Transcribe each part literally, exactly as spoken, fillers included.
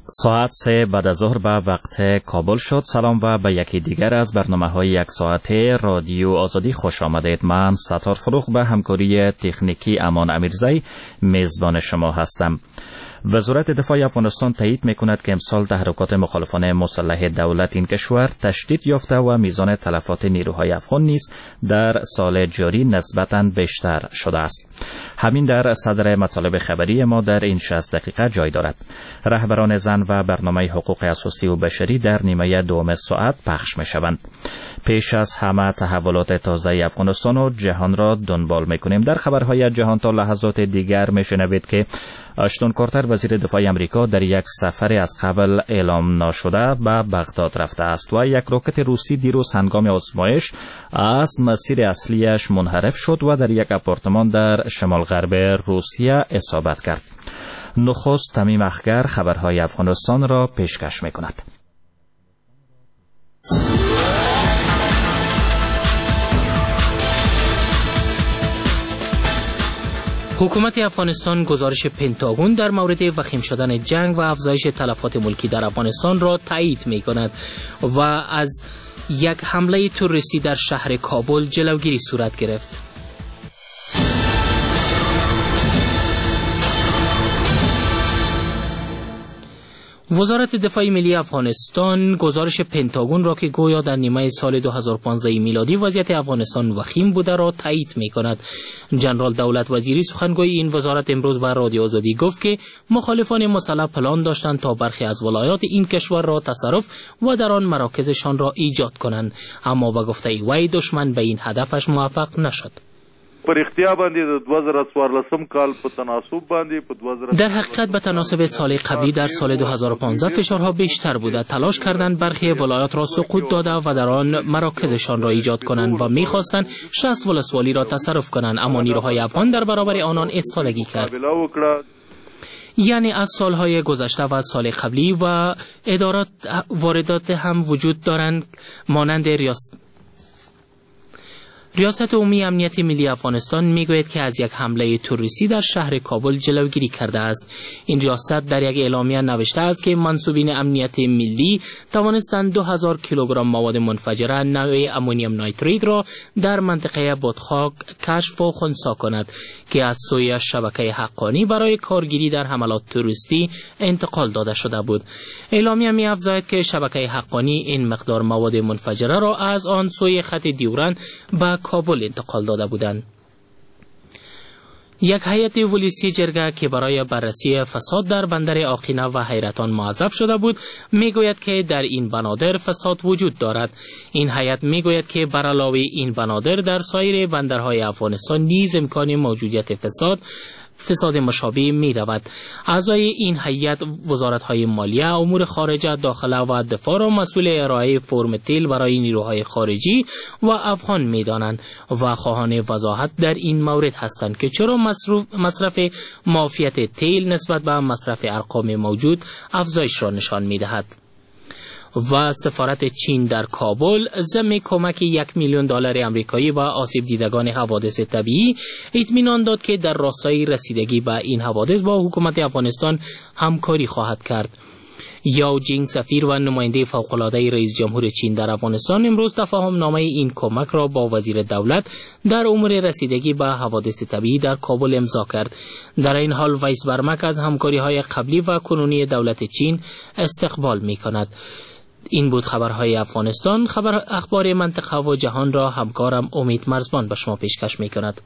ساعت سه بعد از ظهر به وقت کابل شد. سلام و به یکی دیگر از برنامه های یک ساعته رادیو آزادی خوش آمدید. من ستار فروغ به همکاری تکنیکی امان امیرزی میزبان شما هستم. وزارت دفاع افغانستان تایید میکند که امسال تحرکات مخالفان مسلح دولت این کشور تشدید یافته و میزان تلفات نیروهای افغان نیز در سال جاری نسبتاً بیشتر شده است. همین در صدر مطالب خبری ما در این شصت دقیقه جای دارد. رهبران زن و برنامه حقوق اساسی و بشری در نیمه دوم ساعت پخش میشوند. پیش از همه تحولات تازه افغانستان و جهان را دنبال میکنیم. در خبرهای جهان تا لحظات دیگر میشنوید که آشتون کارتر وزیر دفاع امریکا در یک سفر از قبل اعلام نشده به بغداد رفته است و یک راکت روسی دیروز هنگام آزمایش از مسیر اصلیش منحرف شد و در یک آپارتمان در شمال غرب روسیه اصابت کرد. نخست تمیم اخگر خبرهای افغانستان را پیشکش می‌کند. حکومت افغانستان گزارش پنتاگون در مورد وخیم شدن جنگ و افزایش تلفات ملکی در افغانستان را تایید می کند و از یک حمله تروریستی در شهر کابل جلوگیری صورت گرفت. وزارت دفاع ملی افغانستان گزارش پنتاگون را که گویا در نیمه سال دو هزار و پانزده میلادی وضعیت افغانستان وخیم بوده را تایید می کند. جنرال دولت وزیری سخنگوی این وزارت امروز به رادیو آزادی گفت که مخالفان مسلح پلان داشتند تا برخی از ولایات این کشور را تصرف و در آن مراکزشان را ایجاد کنند، اما به گفته وی دشمن به این هدفش موفق نشد. در حقیقت به تناسب سال قبلی در سال دو هزار و پانزده فشارها بیشتر بوده. تلاش کردند برخی ولایات را سقوط داده و در آن مراکزشان را ایجاد کنند و می‌خواستند شصت ولسوالی را تصرف کنند، اما نیروهای افغان در برابر آنان ایستادگی کرد. یعنی از سالهای گذشته و سال قبلی و ادارات واردات هم وجود دارند مانند ریاست ریاست عمومی امنیت ملی افغانستان میگوید که از یک حمله تروریستی در شهر کابل جلوگیری کرده است. این ریاست در یک اعلامیه نوشته است که منصوبین امنیت ملی توانستند دو هزار کیلوگرم مواد منفجره نوع امونیم نایتریت را در منطقه بادخاک کشف و خنثی کند که از سوی شبکه حقانی برای کارگیری در حملات تروریستی انتقال داده شده بود. اعلامیه می‌افزاید که شبکه حقانی این مقدار مواد منفجره را از آن سوی خط دیورن به کابل انتقال داده بودند. یک هیئت پلیسی جرگه که برای بررسی فساد در بندر آقینه و حیرتان موظف شده بود میگوید که در این بنادر فساد وجود دارد. این هیئت میگوید که بر علاوه این بنادر در سایر بندرهای افغانستان نیز امکان موجودیت فساد فساد مشابه می رود. اعضای این هیئت وزارت‌های مالیه، امور خارجه، داخله و دفاع را مسئول ارائه فرم تیل برای نیروهای خارجی و افغان می دانند و خواهان وضاحت در این مورد هستند که چرا مصرف معافیت تیل نسبت به مصرف ارقام موجود افزایش را نشان می دهد. و سفارت چین در کابل ضمن کمک یک میلیون دلار آمریکایی و آسیب دیدگان حوادث طبیعی اطمینان داد که در راستای رسیدگی به این حوادث با حکومت افغانستان همکاری خواهد کرد. یاو جینگ سفیر و نماینده فوق‌العاده رئیس جمهور چین در افغانستان امروز تفاهم نامه این کمک را با وزیر دولت در امور رسیدگی به حوادث طبیعی در کابل امضا کرد. در این حال ویس برمک از همکاری‌های قبلی و کنونی دولت چین استقبال می‌کند. این بود خبرهای افغانستان. خبر اخبار منطقه و جهان را همکارم امید مرزبان به شما پیشکش می‌کند.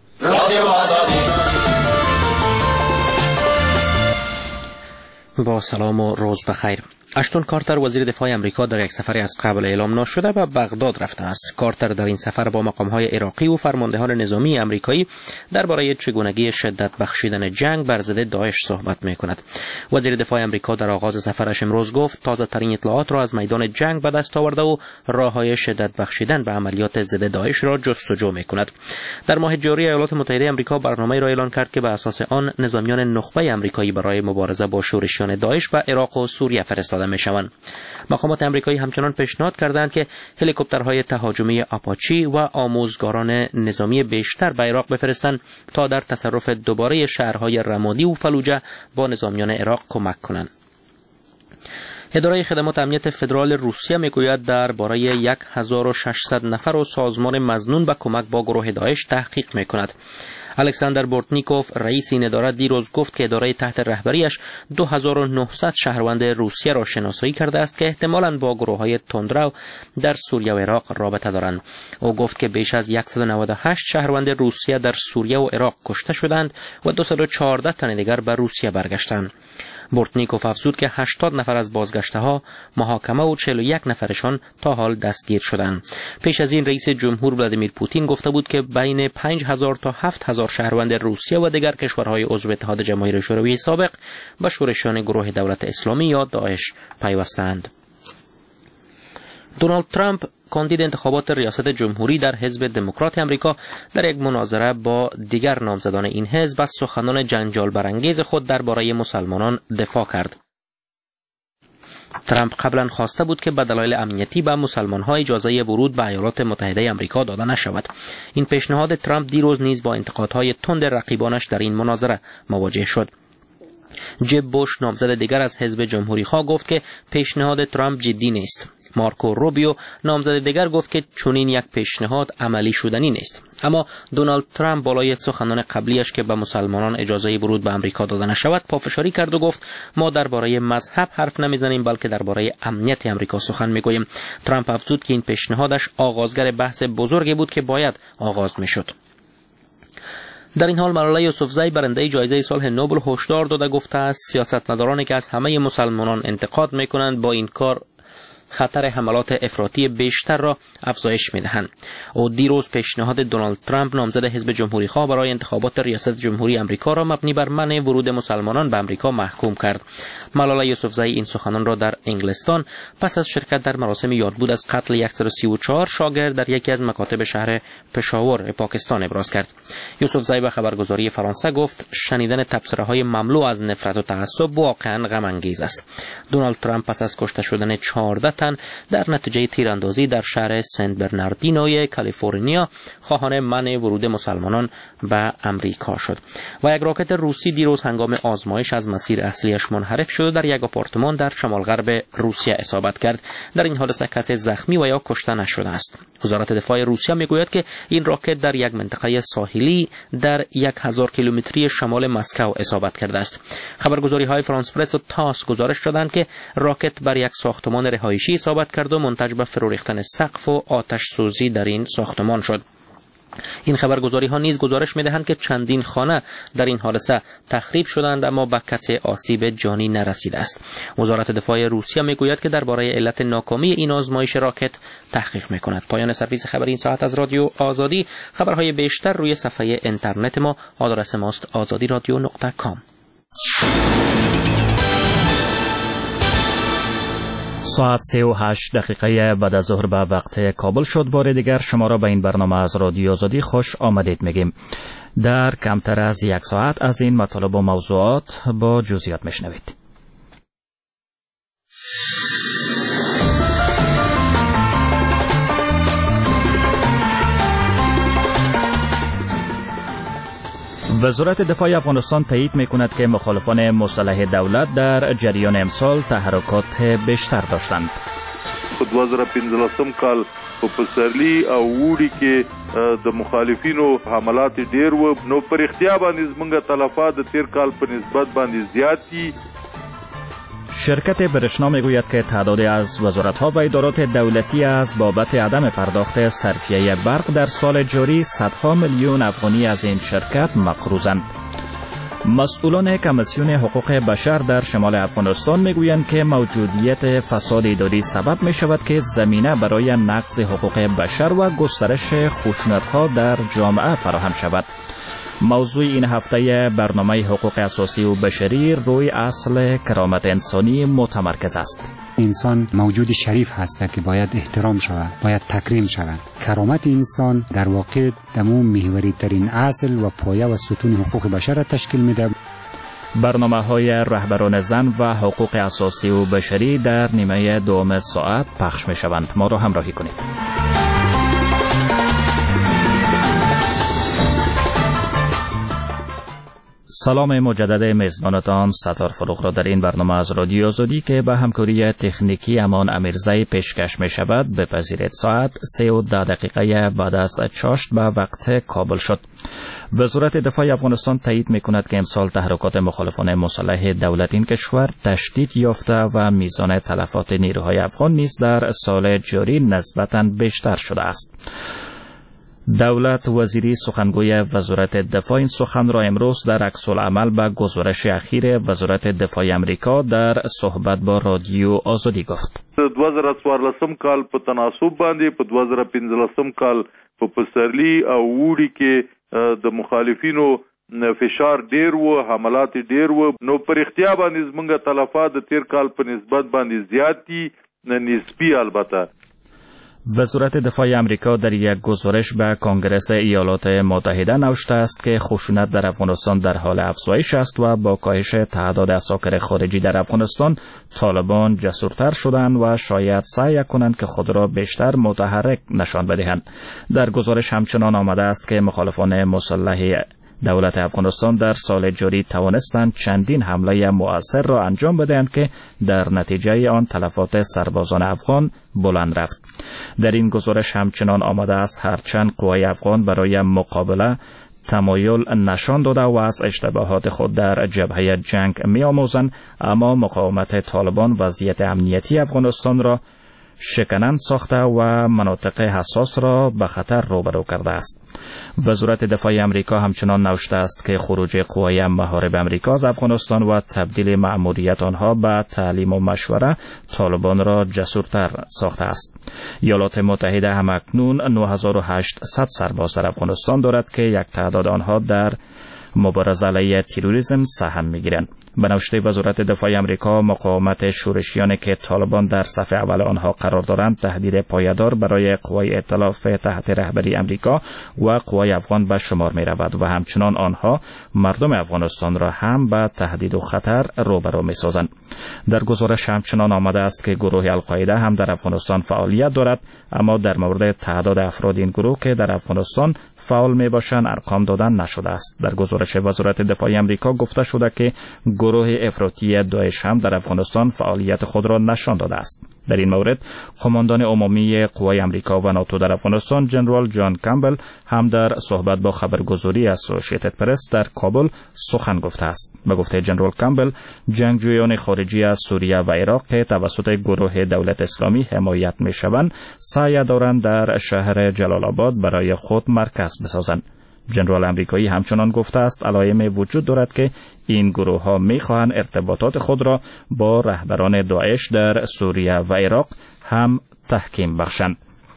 با سلام و روز بخیر. آشتون کارتر وزیر دفاع امریکا در یک سفر از قبل اعلام نشده به بغداد رفته است. کارتر در این سفر با مقام‌های عراقی و فرماندهان نظامی امریکایی درباره چگونگی شدت بخشیدن جنگ بر ضد داعش صحبت می‌کند. وزیر دفاع امریکا در آغاز سفرش امروز گفت تازه ترین اطلاعات را از میدان جنگ به دست آورده و راه‌های شدت بخشیدن به عملیات ضد داعش را جستجو می‌کند. در ماه جاری ایالات متحده آمریکا برنامه‌ای را اعلان کرد که بر اساس آن نظامیان نخبه آمریکایی برای مبارزه با شورشیان داعش به عراق و سوریه فرستاده می‌شوند. مقامات آمریکایی همچنان پیشنهاد کردند که هلیکوپترهای تهاجمی آپاچی و آموزگاران نظامی بیشتر به عراق بفرستند تا در تصرف دوباره شهرهای رمادی و فلوجه با نظامیان عراق کمک کنند. اداره خدمات امنیت فدرال روسیه میگوید درباره هزار و ششصد نفر و سازمان مظنون به کمک با گروه داعش تحقیق میکند. الکساندر بورتنیکوف رئیس این اداره دیروز گفت که اداره تحت رهبریش دو هزار و نهصد شهروند روسیه را شناسایی کرده است که احتمالاً با گروه‌های تندرو در سوریه و عراق رابطه دارند. او گفت که بیش از صد و نود و هشت شهروند روسیه در سوریه و عراق کشته شدند و دویست و چهارده تن دیگر به روسیه برگشتند. بورتنیکوف افزود که هشتاد نفر از بازگشته‌ها محاکمه و چهل و یک نفرشان تا حال دستگیر شدند. پیش از این رئیس جمهور ولادیمیر پوتین گفته بود که بین پنج هزار تا هفت هزار شهروند روسیه و دیگر کشورهای عضو اتحاد جماهیر شوروی سابق به شورشیان گروه دولت اسلامی یا داعش پیوستند. دونالد ترامپ کاندید انتخابات ریاست جمهوری در حزب دموکرات آمریکا در یک مناظره با دیگر نامزدان این حزب از سخنان جنجال برانگیز خود درباره مسلمانان دفاع کرد. ترامپ قبلا خواسته بود که به دلایل امنیتی به مسلمان‌ها اجازه ورود به ایالات متحده آمریکا داده نشود. این پیشنهاد ترامپ دیروز نیز با انتقادهای تند رقیبانش در این مناظره مواجه شد. جب بوش نامزد دیگر از حزب جمهوری‌خواه گفت که پیشنهاد ترامپ جدی نیست. مارکو روبیو نامزد دیگر گفت که چنین یک پیشنهاد عملی شدنی نیست. اما دونالد ترامپ بالای سخنان قبلیش که به مسلمانان اجازه ورود به آمریکا داده نشود پافشاری کرد و گفت ما درباره مذهب حرف نمیزنیم بلکه درباره امنیت آمریکا سخن میگوییم. ترامپ افزود که این پیشنهادش آغازگر بحث بزرگی بود که باید آغاز میشد. در این حال ملاله یوسفزئی برنده جایزه صلح نوبل هشدار داده گفته است سیاستمدارانی که از همه مسلمانان انتقاد میکنند با این کار خطر حملات افراطی بیشتر را افزایش می‌دهند. او دیروز پیشنهاد دونالد ترامپ نامزد حزب جمهوری‌خواه برای انتخابات ریاست جمهوری آمریکا را مبنی بر منع ورود مسلمانان به آمریکا محکوم کرد. ملاله یوسفزئی این سخنان را در انگلستان پس از شرکت در مراسم یادبود از قتل صد و سی و چهار شاگرد در یکی از مکاتب شهر پشاور پاکستان ابراز کرد. یوسفزئی به خبرگزاری فرانسه گفت شنیدن تبصره‌های مملو از نفرت و تعصب واقعاً غم انگیز است. دونالد ترامپ پس از کشته شدن چهارده تن در نتیجه تیراندازی در شهر سن برناردینوی کالیفرنیا خواهان منع ورود مسلمانان به امریکا شد. و یک راکت روسی دیروز هنگام آزمایش از مسیر اصلیش منحرف شد و در یک آپارتمان در شمال غرب روسیه اصابت کرد. در این حادثه کسی زخمی و یا کشته نشده است. وزارت دفاع روسیه میگوید که این راکت در یک منطقه ساحلی در یک هزار کیلومتری شمال مسکو اصابت کرده است. خبرگزاری‌های فرانس پرس و تاس گزارش دادند که راکت بر یک ساختمان رهایشی اصابت کرد و منتج به فرو ریختن سقف و آتش سوزی در این ساختمان شد. این خبرگزاری ها نیز گزارش می‌دهند که چندین خانه در این حادثه تخریب شدند اما به کسی آسیب جانی نرسیده است. وزارت دفاع روسیه میگوید که درباره علت ناکامی این آزمایش راکت تحقیق می‌کند. پایان سرویس خبری این ساعت از رادیو آزادی. خبرهای بیشتر روی صفحه اینترنت ما. آدرس ماست آزادی رادیو نقطه کام. ساعت سه و هشت دقیقه بعد از ظهر به وقت کابل شد. بار دیگر شما را به این برنامه از رادیو آزادی خوش آمدید میگیم. در کمتر از یک ساعت از این مطالب و موضوعات با جزئیات میشنوید. وزارت دفاع افغانستان تایید میکند که مخالفان مسلح دولت در جریان امسال تحرکات بیشتر داشتند. په دوه زره پنځلسم کال په پسرلي او وړي کې د مخالفینو حملات ډیر و، نو پر اختیا باندې زمونږ تلفات د تیر کال په نسبت باندې زیات دي. شرکت برشنا میگوید که تعدادی از وزارت‌ها و ادارات دولتی از بابت عدم پرداخت صرفیه برق در سال جاری صدها میلیون افغانی از این شرکت مقروضند. مسئولان کمیسیون حقوق بشر در شمال افغانستان میگویند که موجودیت فساد اداری سبب می شود که زمینه برای نقض حقوق بشر و گسترش خشونت‌ها در جامعه فراهم شود. موضوع این هفته برنامه حقوق اساسی و بشری روی اصل کرامت انسانی متمرکز است. انسان موجود شریف هست که باید احترام شود، باید تکریم شود. کرامت انسان در واقع دمو محوری ترین اصل و پایه و ستون حقوق بشر را تشکیل میده. برنامه های رهبران زن و حقوق اساسی و بشری در نیمه دوم ساعت پخش می شوند. ما را همراهی کنید. سلام مجدد میزبانتان ستار فروغ را در این برنامه از رادیو آزادی که به همکاری تکنیکی امان امیرزی پیشکش می شود بپذیرید. ساعت سه و ده دقیقه بعد از چاشت به وقت کابل شد. وزارت دفاع افغانستان تایید می کند که امسال تحرکات مخالفان مسلح دولت این کشور تشدید یافته و میزان تلفات نیروهای افغان نیز در سال جاری نسبتاً بیشتر شده است. دولت وزیری سخنگوی وزارت دفاع این سخن را امروز در عکس‌العمل به گزارش اخیر وزارت دفاع امریکا در صحبت با رادیو آزادی گفت. دو هزار و څوارلسم کال په تناسب باندې په دو هزار و پنځلسم کال په پسرلی او وړي کې د مخالفینو فشار ډیر و، حملات ډیر و، نو پر اختیار باندې زمونږ تلفات د تیر کال په نسبت باندې زیات دي، نسبی البته. وزارت دفاع امریکا در یک گزارش به کنگره ایالات متحده نوشته است که خشونت در افغانستان در حال افزایش است و با کاهش تعداد عساکر خارجی در افغانستان طالبان جسورتر شدند و شاید سعی کنند که خود را بیشتر متحرک نشان بدهند. در گزارش همچنان آمده است که مخالفان مسلح دولت افغانستان در سال جاری توانستند چندین حمله مؤثر را انجام بدهند که در نتیجه آن تلفات سربازان افغان بلند رفت. در این گزارش همچنان آمده است هرچند قوای افغان برای مقابله تمایل نشان داده و از اشتباهات خود در جبهه جنگ می‌آموزند، اما مقاومت طالبان وضعیت امنیتی افغانستان را شکنند ساخته و مناطق حساس را به خطر روبرو کرده است. وزارت دفاع امریکا همچنان نوشته است که خروج قوای محارب امریکا از افغانستان و تبدیل مأموریت آنها به تعلیم و مشوره طالبان را جسورتر ساخته است. ایالات متحده همکنون نه هزار و هشتصد سرباز در افغانستان دارد که یک تعداد آنها در مبارزه علیه تروریسم سهم می‌گیرند. به نوشته وزارت دفاع امریکا مقاومت شورشیانی که طالبان در صف اول آنها قرار دارند تهدید پایدار برای قوای ائتلاف تحت رهبری امریکا و قوای افغان به شمار می رود و همچنان آنها مردم افغانستان را هم به تهدید و خطر روبرو می سازند. در گزارش همچنان آمده است که گروه القاعده هم در افغانستان فعالیت دارد، اما در مورد تعداد افراد این گروه که در افغانستان فعال می باشند ارقام دادن نشده است. در گزارش وزارت دفاع امریکا گفته شده که گروه افراطی داعش هم در افغانستان فعالیت خود را نشان داده است. در این مورد قماندان عمومی قوای امریکا و ناتو در افغانستان جنرال جان کامبل هم در صحبت با خبرگزاری اسوسییتد پرس در کابل سخن گفته است. به گفته جنرال کامبل، جنگجویان خارجی از سوریه و عراق که توسط گروه دولت اسلامی حمایت می‌شوند سعی دارند در شهر جلال آباد برای خود مرکز بسازند. جنرال امریکایی همچنان گفته است علائم وجود دارد که این گروه ها می خواهند ارتباطات خود را با رهبران داعش در سوریه و عراق هم تحکیم بخشند.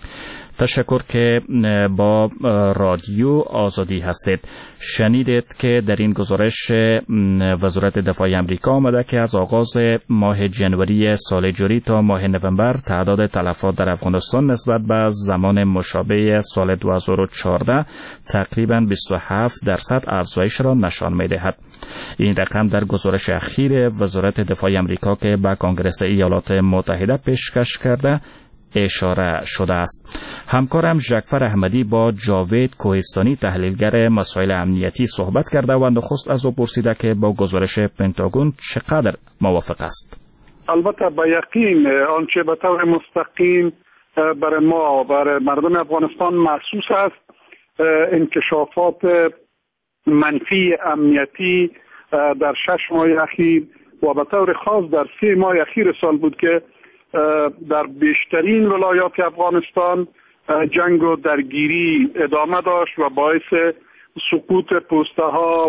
تشکر که با رادیو آزادی هستید. شنیدید که در این گزارش وزارت دفاع امریکا آمده که از آغاز ماه جنوری سال جاری تا ماه نوامبر تعداد تلفات در افغانستان نسبت به زمان مشابه سال دو هزار و چهارده تقریباً بیست و هفت درصد افزایش را نشان می‌دهد. این رقم در گزارش اخیر وزارت دفاع امریکا که به کنگره ایالات متحده پیشکش کرده اشاره شده است. همکارم ژکفر احمدی با جاوید کوهستانی تحلیلگر مسائل امنیتی صحبت کرده و نخست از او پرسیده که با گزارش پنتاگون چقدر موافق است. البته با یقین آنچه به طور مستقیم برای ما برای مردم افغانستان محسوس است انکشافات منفی امنیتی در شش ماه اخیر و به طور خاص در سه ماه اخیر سال بود که در بیشترین ولایات افغانستان جنگ و درگیری ادامه داشت و باعث سقوط پوسته ها،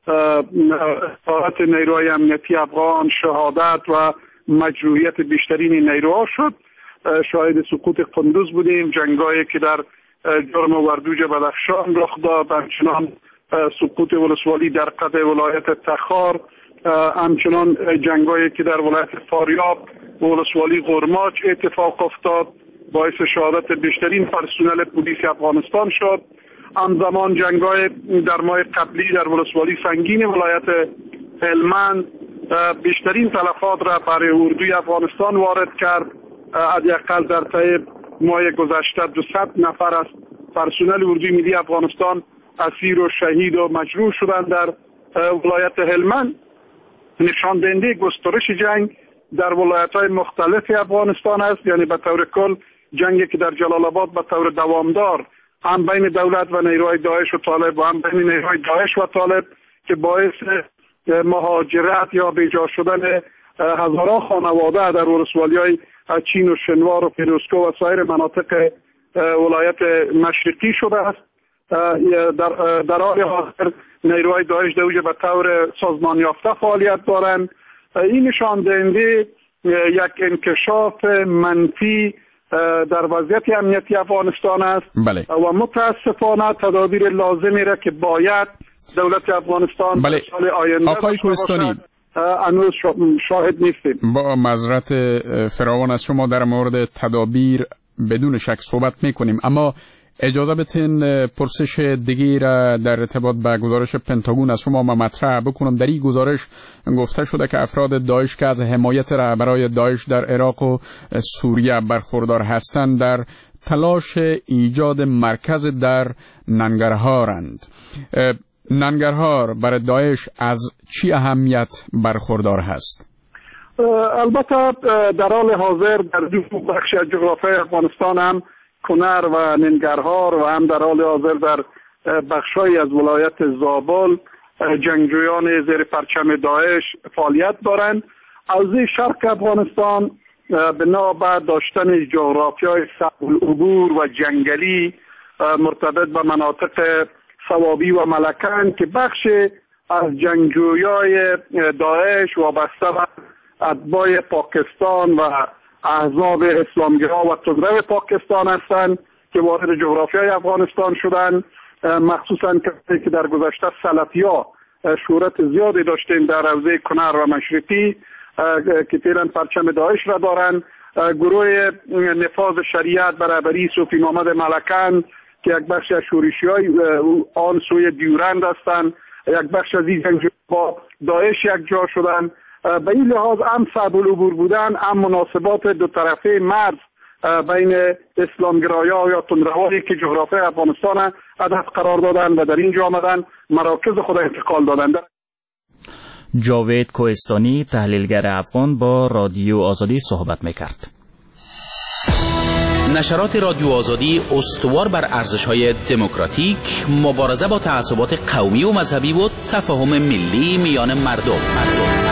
اطاعت نیروهای امنیتی افغان، شهادت و مجروحیت بیشترین نیروها شد. شاهد سقوط قندوز بودیم، جنگایی که در جرم وردوج بدخشان رخ داد، همچنان سقوط ولسوالی در قطع ولایت تخار، همچنان جنگایی که در ولایت فاریاب و ولسوالی قرماچ اتفاق افتاد باعث شهادت بیشترین پرسنل پلیس افغانستان شد. همزمان جنگای در ماه قبلی در ولسوالی سنگین ولایت هلمند بیشترین تلفات را برای اردوی افغانستان وارد کرد. حداقل در طی ماه گذشته دویست نفر از پرسنل اردوی ملی افغانستان اسیر و شهید و مجروح شدند در ولایت هلمند نشان دهنده گسترش جنگ در ولایت‌های مختلف افغانستان است. یعنی به طور کل جنگی که در جلال آباد به طور دوامدار هم بین دولت و نیروهای داعش و طالب و هم بین نیروهای داعش و طالب که باعث مهاجرت یا بیجا شدن هزاران خانواده در ولسوالی‌های چین و شنوار و پیروزکو و سایر مناطق ولایت مشرقی شده است. در در حال حاضر نیروهای داعش در اونجا به طور سازمان یافته فعالیت دارند. این نشان دهنده یک انکشاف منفی در وضعیت امنیتی افغانستان است. بله. و متاسفانه تدابیر لازمی را که باید دولت افغانستان بله. سال آینده آقای کوهستانی هنوز شاهد نیستیم. با معذرت فراوان از شما در مورد تدابیر بدون شک صحبت میکنیم، اما اجازه بدین پرسش دیگه را در ارتباط با گزارش پنتاگون از شما مطرح بکنم. در این گزارش گفته شده که افراد داعش که از حمایت رهبرای داعش در عراق و سوریه برخوردار هستند در تلاش ایجاد مرکز در ننگرهارند. ننگرهار برای داعش از چی اهمیت برخوردار هست؟ البته در حال حاضر در دو بخش از جغرافیای افغانستان هم کنر و ننگرهار و هم در حال حاضر در بخش‌های از ولایت زابل جنگجویان زیر پرچم داعش فعالیت دارند. حوزه شرق افغانستان بنابر داشتن جغرافیای صعب العبور و جنگلی مرتبط به مناطق صوابی و ملکن که بخش از جنگجویای داعش وابسته به اتباع پاکستان و احزاب اسلامگرا و تندرو پاکستان هستند که وارد جغرافیای افغانستان شدند، مخصوصا که در گذشته سلفی‌ها شهرت زیادی داشتیم در حوزه کنر و مشرقی که فعلا پرچم داعش را دارند. گروه نفاذ شریعت برابری صوفی محمد ملکن که یک بخش از شورشی‌های آن سوی دیورند هستند، یک بخش از این جنگجویان با داعش یک جا شدند. به این لحاظ هم صعب العبور بودن، هم مناسبات دو طرفه مرز بین اسلامگرایا یا تندروایی که جغرافیای افغانستان هدف قرار دادن و در اینجا آمدن مراکز خود انتقال دادند. جاوید کوهستانی تحلیلگر افغان با رادیو آزادی صحبت میکرد. نشرات رادیو آزادی استوار بر ارزش‌های دموکراتیک، مبارزه با تعصبات قومی و مذهبی و تفاهم ملی میان مردم. مردم.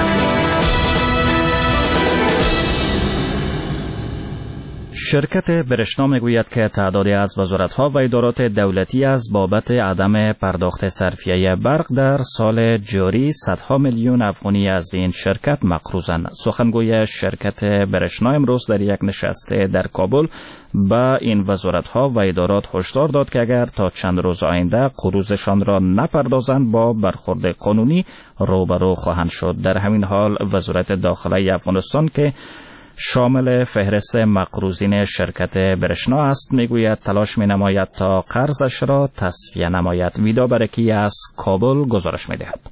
شرکت برشنا میگوید که تعدادی از وزارت‌ها و ادارات دولتی از بابت عدم پرداخت صرفیه برق در سال جاری صدها میلیون افغانی از این شرکت مقروضند. سخنگوی شرکت برشنا امروز در یک نشست در کابل به این وزارت‌ها و ادارات هشدار داد که اگر تا چند روز آینده قروضشان را نپردازند با برخورد قانونی روبرو خواهند شد. در همین حال وزارت داخله افغانستان که شامل فهرست مقروضین شرکت برشنا است میگوید تلاش می نماید تا قرضش را تصفیه نماید. ویدا برکی از کابل گزارش می دهد.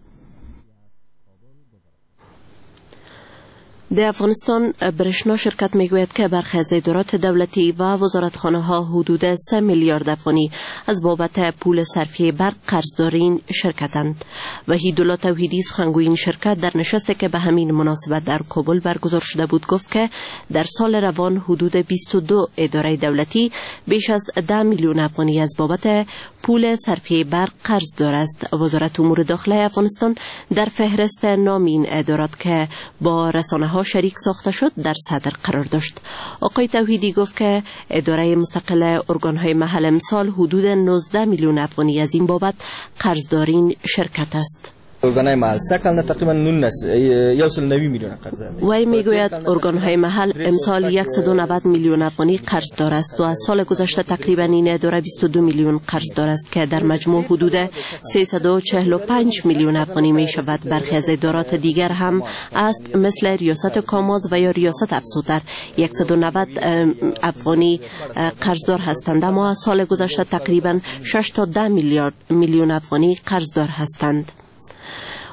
در افغانستان برشنا شرکت میگوید که برخی از ادارات دولتی و وزارتخانه ها حدود سه میلیارد افغانی از بابت پول صرفی برق قرضدارین شرکتند. وحیدالله توحیدی سخنگوی این شرکت در نشستی که به همین مناسبت در کابل برگزار شده بود گفت که در سال روان حدود بیست و دو اداره دولتی بیش از ده میلیون افغانی از بابت پول صرفی برق قرضدار است. وزارت امور داخله افغانستان در فهرست نام این ادارات که با رسانه ها شریک ساخته شد در صدر قرار داشت. آقای توحیدی گفت که اداره مستقل ارگانهای محل امسال حدود نوزده میلیون افغانی از این بابت قرضدارین شرکت است. ارگانهای محل سکل تقریبا نوصل نوی میلیون قرض دارند. وی میگوید ارگانهای محل امسال صد و نود میلیون افغانی قرض دار است و از سال گذشته تقریبا این اداره بیست و دو میلیون قرض دار است که در مجموع حدود سیصد و چهل و پنج میلیون افغانی می شود. برخی از ادارات دیگر هم است مثل ریاست کاماز و یا ریاست افسوتر صد و نود افغانی قرض دار هستند، اما از سال گذشته تقریبا شش تا ده میلیارد میلیون افغانی قرض دار هستند.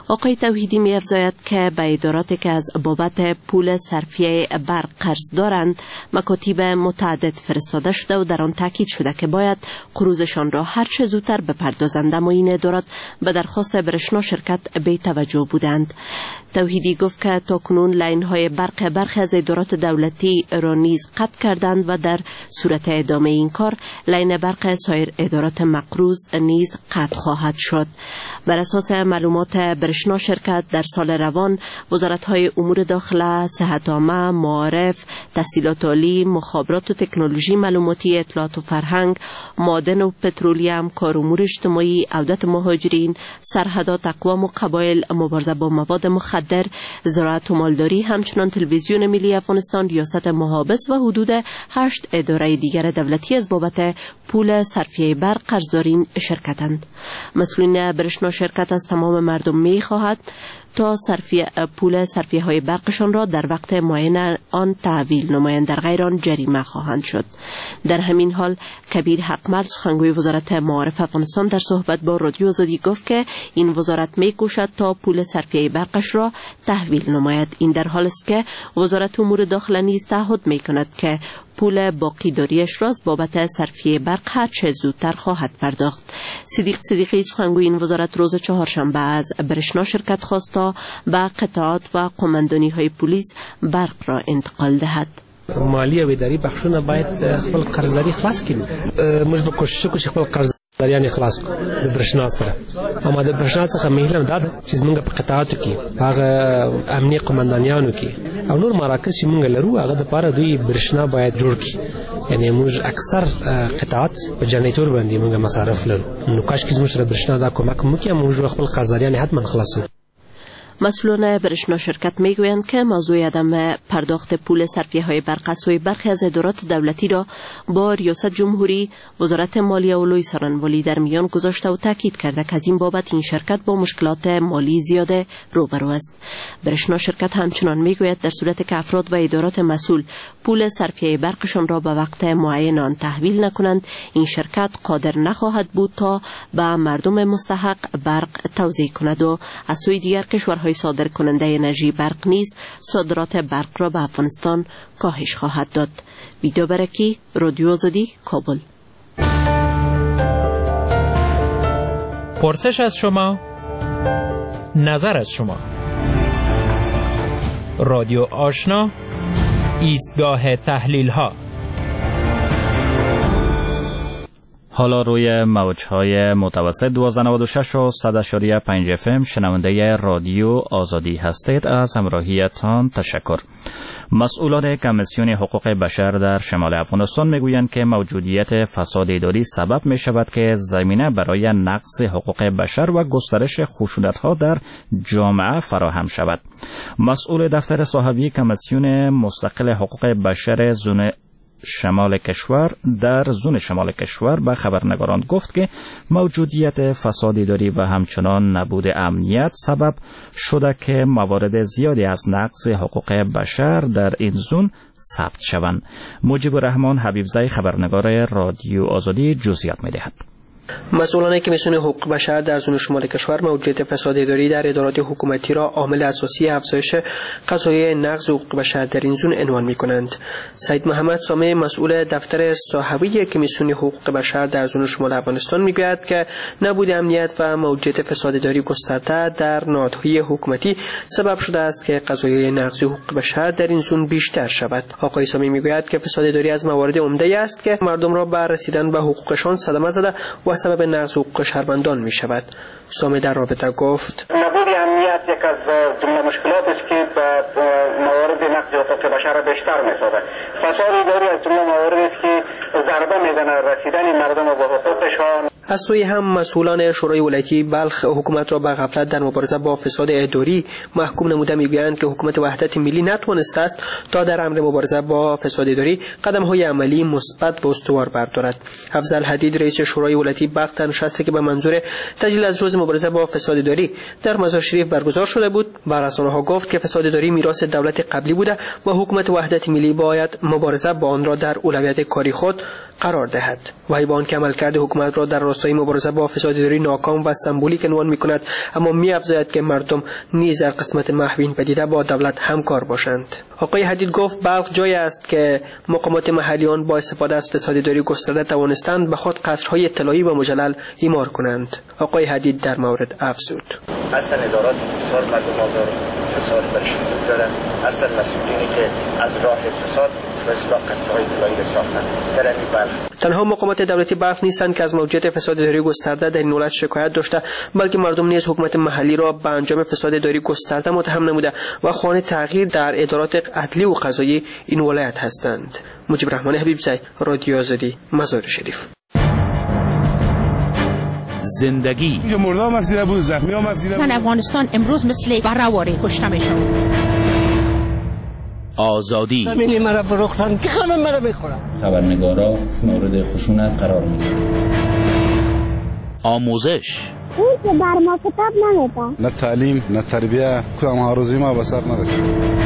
آقای توحیدی می افزاید که به اداراتی که از بابت پول صرفیه برق قرض دارند مکاتیب متعدد فرستاده شده و در آن تاکید شده که باید قروضشان را هر چه زودتر بپردازند، اما این ادارات به درخواست برشنا شرکت بی توجه بودند. توحیدی گفت که تاکنون لاین های برق برخی از ادارات دولتی را نیز قطع کردند و در صورت ادامه این کار لاین برق سایر ادارات مقروض نیز قطع خواهد شد. بر اساس معلومات برشنا شرکت در سال روان وزارت های امور داخله، صحت عامه، معارف، تحصیلات عالی، مخابرات و تکنولوژی معلوماتی، اطلاعات و فرهنگ، معادن و پترولیم، کار امور اجتماعی، عودت مهاجرین، سرحدات اقوام و قبایل، مبارزه با مواد مخدر، زراعت و مالداری، همچنان تلویزیون ملی افغانستان، ریاست محابس و حدود هشت اداره دیگر دولتی از بابت پول صرفیه برق قرضدارین شرکتند. مسئولین برشنا شرکت از تمام مردم می خواهد تا صرفیه پول صرفیه های برقشان را در وقت معین آن تحویل نمایند، در غیر آن جریمه خواهند شد. در همین حال کبیر حقمرد سخنگوی وزارت معارف افغانستان در صحبت با رادیو آزادی گفت که این وزارت می کوشد تا پول صرفیه برقش را تحویل نماید. این در حال است که وزارت امور داخله نیز تعهد می کند که پول باقی داریش را از بابت صرفیه برق هر چه زودتر خواهد پرداخت. صدیق صدیقی سخنگوی این وزارت روز چهارشنبه از برشنا شرکت خواست تا به قطعات و قماندانی های پلیس برق را انتقال دهد. مالی و اداری بخشونه باید خپل قرضداری خلاص کړي. موږ به کوشش وکړو چې خپل قرضداریان خلاص کړو د برښنا سره. اما د برښنا څخه مهمه دا ده چې موږ په قطعاتو کې هغه امنیه قماندانیانو کې او نور مراکز چې موږ لرو هغه د پاره دوی برښنا باید جوړ کړي. یعنی موږ اکثر قطعات په جنریټور باندې موږ مصارف لرو. نو کاش کې موږ سره برښنا دا کومک وکړي موږ خپل قرضداریان حتما خلاصو. مسئولان برشنا شرکت میگویند که موضوع عدم پرداخت پول صرفیه های برق از سوی برخی از ادارات دولتی را با ریاست جمهوری، وزارت مالیه و لوی سرانوالی در میان گذاشته و تاکید کرده که از این بابت این شرکت با مشکلات مالی زیاده روبرو است. برشنا شرکت همچنان میگوید در صورت که افراد و ادارات مسئول پول صرفیه برقشان را به وقت معین آن تحویل نکنند، این شرکت قادر نخواهد بود تا به مردم مستحق برق توزیع کند و از سوی دیگر کشورهای صادر کننده انرژی برق نیز صادرات برق را به افغانستان کاهش خواهد داد. ویدیو برکی، رادیو آزادی، کابل. پرسش از شما، نظر از شما. رادیو آشنا، ایستگاه تحلیل ها. حالا روی موجهای متوسط دویست و نود و شش و صد و پنج اف ام شنونده رادیو آزادی هستید. از همراهیتان تشکر. مسئولان کمیسیون حقوق بشر در شمال افغانستان میگویند که موجودیت فساد اداری سبب می شود که زمینه برای نقض حقوق بشر و گسترش خشونت‌ها در جامعه فراهم شود. مسئول دفتر صاحبی کمیسیون مستقل حقوق بشر زون شمال کشور در زون شمال کشور به خبرنگاران گفت که موجودیت فساد اداری و همچنان نبود امنیت سبب شده که موارد زیادی از نقض حقوق بشر در این زون ثبت شوند. مجیب الرحمن حبیبزی خبرنگار رادیو آزادی جزئیات می‌دهد. مسئولان کمیسیون حقوق بشر در زون شمال کشور موجودیت فساد اداری در ادارات حکومتی را عامل اساسی افزایش قضایای نقض حقوق بشر در این زون عنوان می‌کنند. سید محمد سامع مسئول دفتر صاحبی کمیسیون حقوق بشر در زون شمال افغانستان می‌گوید که نبود امنیت و موجودیت فساد اداری گسترده در نهادهای حکومتی سبب شده است که قضایای نقض حقوق بشر در این زون بیشتر شود. آقای سامع می‌گوید که فساد اداری از موارد عمده است که مردم را بر رسیدن به حقوقشان صدمه زده و سبب نقض حقوق شهروندان می شود. سامع در رابطه گفت نبود امنیت یک از جمله مشکلات است که به موارد نقض حقوق بشر بیشتر می سازد. فساد اداری از جمله مواردی است که ضربه میزنه رسیدن مردم به حقوقشان. از سوی هم مسئولان شورای ولایتی بلخ حکومت را به غفلت در مبارزه با فساد اداری محکوم نموده میگویند که حکومت وحدت ملی نتوانسته است تا در امر مبارزه با فساد اداری قدم‌های عملی مثبت و استوار بردارد. افضل حدید رئیس شورای ولایتی بلخ در نشستی که به منظور تجلیل از روز مبارزه با فساد اداری در مزار شریف برگزار شده بود بر رسانه‌ها گفت که فساد اداری میراث دولت قبلی بوده و حکومت وحدت ملی باید مبارزه با آن را در اولویت کاری خود قرار دهد. وی با آنکه عملکرد حکومت را در راستای مبارزه با فسادداری ناکام و سمبولیک عنوان می‌کند، اما می‌افزاید که مردم نیز در قسمت محوین پدیده با دولت همکار باشند. آقای حدید گفت بلخ جای است که مقامات محلیان با استفاده از فسادداری گسترده توانستند به خود قصرهای اطلاعی و مجلل ایمار کنند. آقای حدید در مورد افزود: اصلا ادارات بسیار مردم آزار فساد برش وجود دارند، اصلا مسئولینی که از راه فساد و اصلاح قصرهای اطلاعی ساختند در این بلخ. تنها مقامات دولتی بلخ نیستند که از موجودیت فسادداری گسترده در این ولایت شکایت داشته، بلکه مردم نیز حکومت محلی را به انجام فسادداری گسترده متهم نموده و خواهان تغییر در ادارات عدلی و قضایی این ولایت هستند. مجیب رحمان حبیبزی، رادیو آزادی، مزار شریف. زندگی مرده هم افزیده بود، زخمی هم افزیده بود. زن افغانستان امروز مثل برهواری کشته میشد. آزادی همینی مرا فروختن که همه مرا بخورن. خبرنگارا مورد خشونت قرار میگیرن. آموزش اون که بر ما کتاب نمیده. نه تعلیم نه تربیه، کدام آرزوی ما به سر نرسید.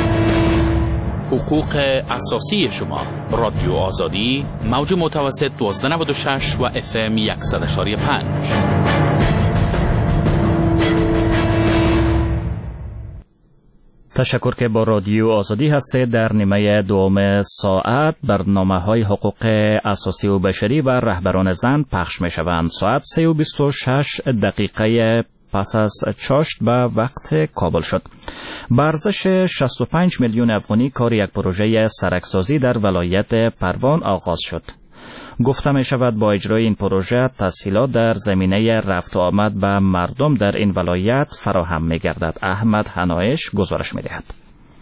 حقوق اساسی شما. رادیو آزادی، موج متوسط دوازده نود و شش و اف ام صد و یک و پنج. تشکر که با رادیو آزادی هستید. در نیمه دوم ساعت برنامه‌های حقوق اساسی و بشری و رهبران زن پخش می‌شوند. ساعت سه و بیست و شش دقیقه پس از چاشت به وقت کابل شد. با ارزش شصت و پنج میلیون افغانی کار یک پروژه سرکسازی در ولایت پروان آغاز شد. گفته می شود با اجرای این پروژه تسهیلات در زمینه رفت و آمد به مردم در این ولایت فراهم می گردد. احمد حنایش گزارش می دهد.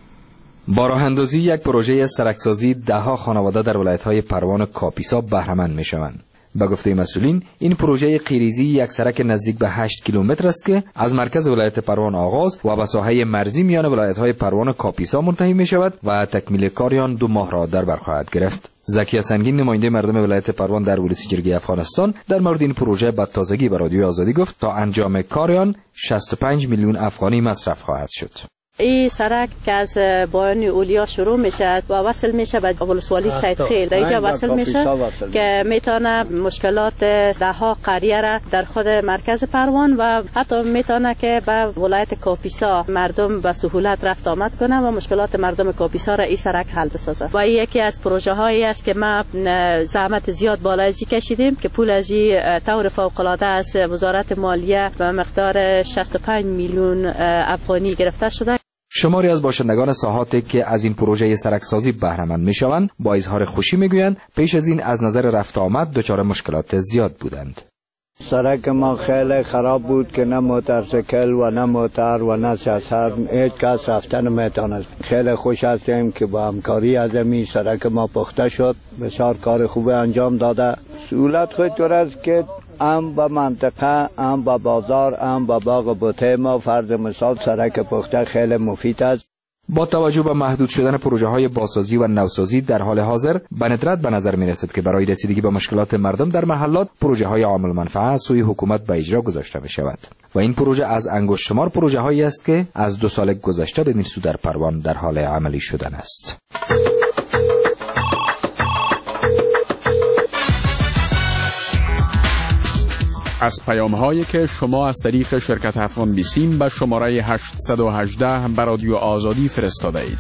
با راه اندازی یک پروژه سرکسازی ده ها خانواده در ولایت‌های پروان و کاپیسا بهره‌مند می شوند. به گفته مسئولین این پروژه قیریزی یک سرک نزدیک به هشت کیلومتر است که از مرکز ولایت پروان آغاز و به ساحه مرزی میان ولایت‌های پروان و کاپیسا منتهی می شود و تکمیل کاریان دو ماه را در بر خواهد گرفت. زکیه سنگین نماینده مردم ولایت پروان در ولسی جرگه افغانستان در مورد این پروژه به تازگی به رادیو آزادی گفت تا انجام کاریان شصت و پنج میلیون افغانی مصرف خواهد شد. این سرک که از بایان اولیا شروع میشه و وصل میشه به ولسوالی سید خیر، در اینجا وصل میشه که میتونه مشکلات ده ها قریه را در خود مرکز پروان و حتی میتونه که به ولایت کاپیسا مردم به سهولت رفت آمد کنه و مشکلات مردم کاپیسا را این سرک حل بسازه. و این یکی از پروژه هایی است که ما زحمت زیاد بالایزی کشیدیم که پول از این طور فوق العاده از وزارت مالیه به مقدار شصت و پنج میلیون افغانی گرفته شده. شماری از باشندگان ساحاتی که از این پروژه سرکسازی بهره‌مند میشوند با اظهار خوشی میگویند پیش از این از نظر رفت آمد دچار مشکلات زیاد بودند. سرک ما خیلی خراب بود که نه موتورسیکل و نه موتر و نه سر هیچ کس رفتن نمیتونست. خیلی خوش هستیم که با همکاری از این سرک ما پخته شد، بسیار کار خوب انجام داده. سهولت خود طور است که ام با منطقه، ام با بازار، ام با باغ بوته ما فرض مثال سرک پخته خیلی مفید است. با توجه به محدود شدن پروژه های بازسازی و نوسازی در حال حاضر به ندرت به نظر می رسد که برای رسیدگی به مشکلات مردم در محلات پروژه های عامل منفعه سوی حکومت به اجرا گذاشته می شود و این پروژه از انگشت شمار پروژه هایی است که از دو سال گذشته به این سو در پروان در حال عملی شدن است. از پیام هایی که شما از طریق شرکت افغان بیسیم به شماره هشت یک هشت به رادیو آزادی فرستاده اید.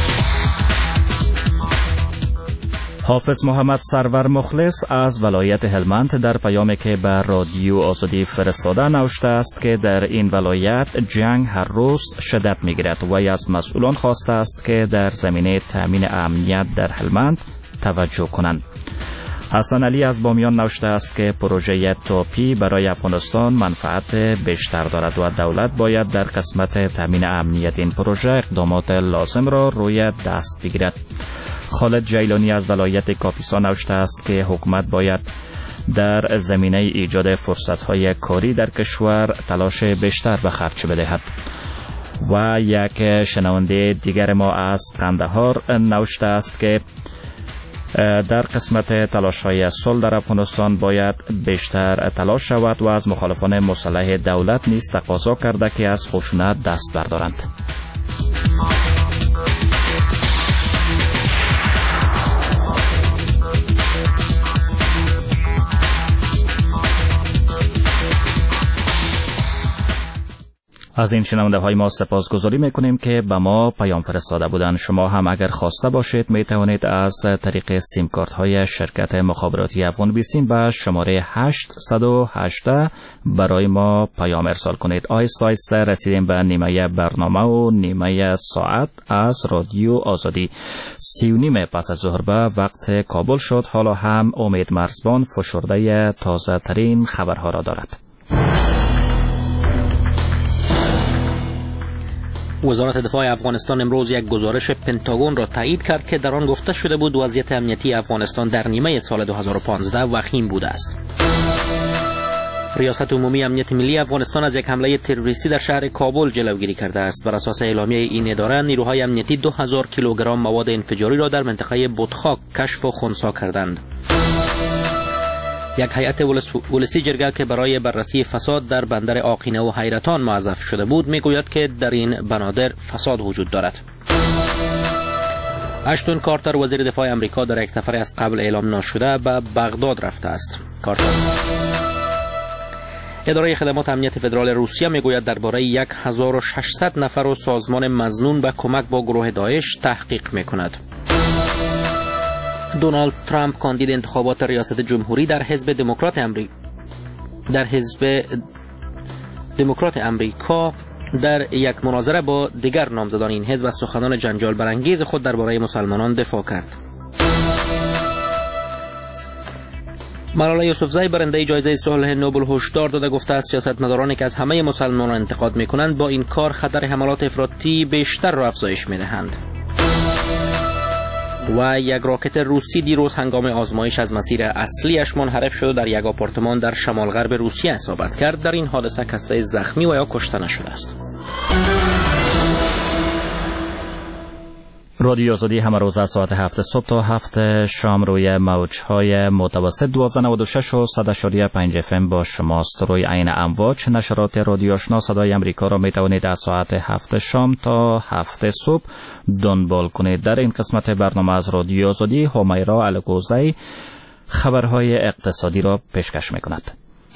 حافظ محمد سرور مخلص از ولایت هلمند در پیامی که به رادیو آزادی فرستاده نوشته است که در این ولایت جنگ هر روز شدت می‌گیرد و از مسئولان خواسته است که در زمینه تامین امنیت در هلمند توجه کنند. حسن علی از بامیان نوشته است که پروژه توپی برای افغانستان منفعت بیشتر دارد و دولت باید در قسمت تامین امنیت این پروژه اقدامات لازم را روی دست بگیرد. خالد جیلانی از ولایت کاپیسا نوشته است که حکومت باید در زمینه ایجاد فرصت‌های کاری در کشور تلاش بیشتر به خرج بدهد. و یک شنونده دیگر ما از قندهار نوشته است که در قسمت تلاش‌های صلح در افغانستان باید بیشتر تلاش شود و از مخالفان مسلح دولت نیز تقاضا کرده که از خشونت دست بردارند. از این شنونده های ما سپاسگزاری میکنیم که به ما پیام فرستاده بودند. شما هم اگر خواسته باشید می توانید از طریق سیم کارت های شرکت مخابراتی افغان بیسیم به شماره هشت یک هشت برای ما پیام ارسال کنید. آهسته آهسته رسیدیم به نیمه برنامه و نیمه ساعت از رادیو آزادی. سی و نیم پس از ظهر به وقت کابل شد. حالا هم امید مرزبان فشرده تازه ترین خبرها را دارد. وزارت دفاع افغانستان امروز یک گزارش پنتاگون را تایید کرد که در آن گفته شده بود وضعیت امنیتی افغانستان در نیمه سال دو هزار و پانزده وخیم بوده است. ریاست عمومی امنیت ملی افغانستان از یک حمله تروریستی در شهر کابل جلوگیری کرده است. بر اساس اعلامیه این اداره نیروهای امنیتی دو هزار کیلوگرم مواد انفجاری را در منطقه بودخاک کشف و خنثی کردند. یک هیئت ولسی جرگه که برای بررسی فساد در بندر آقینه و حیرتان موظف شده بود میگوید که در این بنادر فساد وجود دارد. اشتون کارتر وزیر دفاع امریکا در یک سفر از قبل اعلام ناشده به بغداد رفته است. کارتر اداره خدمات امنیت فدرال روسیه میگوید درباره هزار و ششصد نفر و سازمان مظنون به کمک با گروه داعش تحقیق میکند. دونالد ترامپ کاندید انتخابات ریاست جمهوری در حزب دموکرات امریکا در حزب دموکرات امریکا در یک مناظره با دیگر نامزدان این حزب از سخنان جنجال برانگیز خود درباره مسلمانان دفاع کرد. ملاله یوسفزئی برنده جایزه صلح نوبل هشدار داده گفته است سیاستمدارانی که از همه مسلمانان انتقاد میکنند با این کار خطر حملات افراطی بیشتر را افزایش میدهند. و یک راکت روسی دیروز هنگام آزمایش از مسیر اصلیش منحرف شد و در یک آپارتمان در شمال غرب روسیه اصابت کرد. در این حادثه کسی زخمی و یا کشته نشده است. رادیو آزادی همه روز از ساعت هفت صبح تا هفت شام روی موج‌های متوسط دوازده نود و شش و صد اشاری پنج اف ام با شماست. روی عین امواج نشرات رادیو آشنا صدای امریکا را می توانید از ساعت هفت شام تا هفت صبح دنبال کنید. در این قسمت برنامه از رادیو آزادی همیرا الگوزی خبرهای اقتصادی را پیشکش می کند.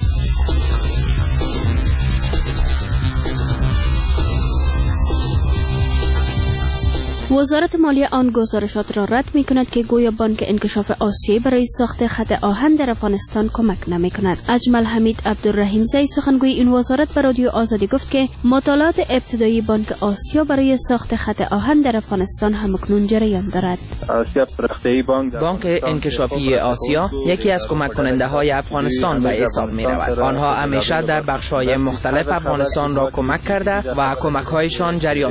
وزارت مالیه آن گزارشات را رد می کند که گویا بانک انکشاف آسیایی برای ساخت خط آهن در افغانستان کمک نمی کند. اجمل حمید عبدالرحیم زی سخنگوی این وزارت به رادیو آزادی گفت که مطالعات ابتدایی بانک آسیا برای ساخت خط آهن در افغانستان همکنون جریان دارد. بانک انکشافی آسیا یکی از کمک کننده های افغانستان به حساب می رود. آنها همیشه در بخش های مختلف افغانستان را کمک کرده و کمک هایشان جریان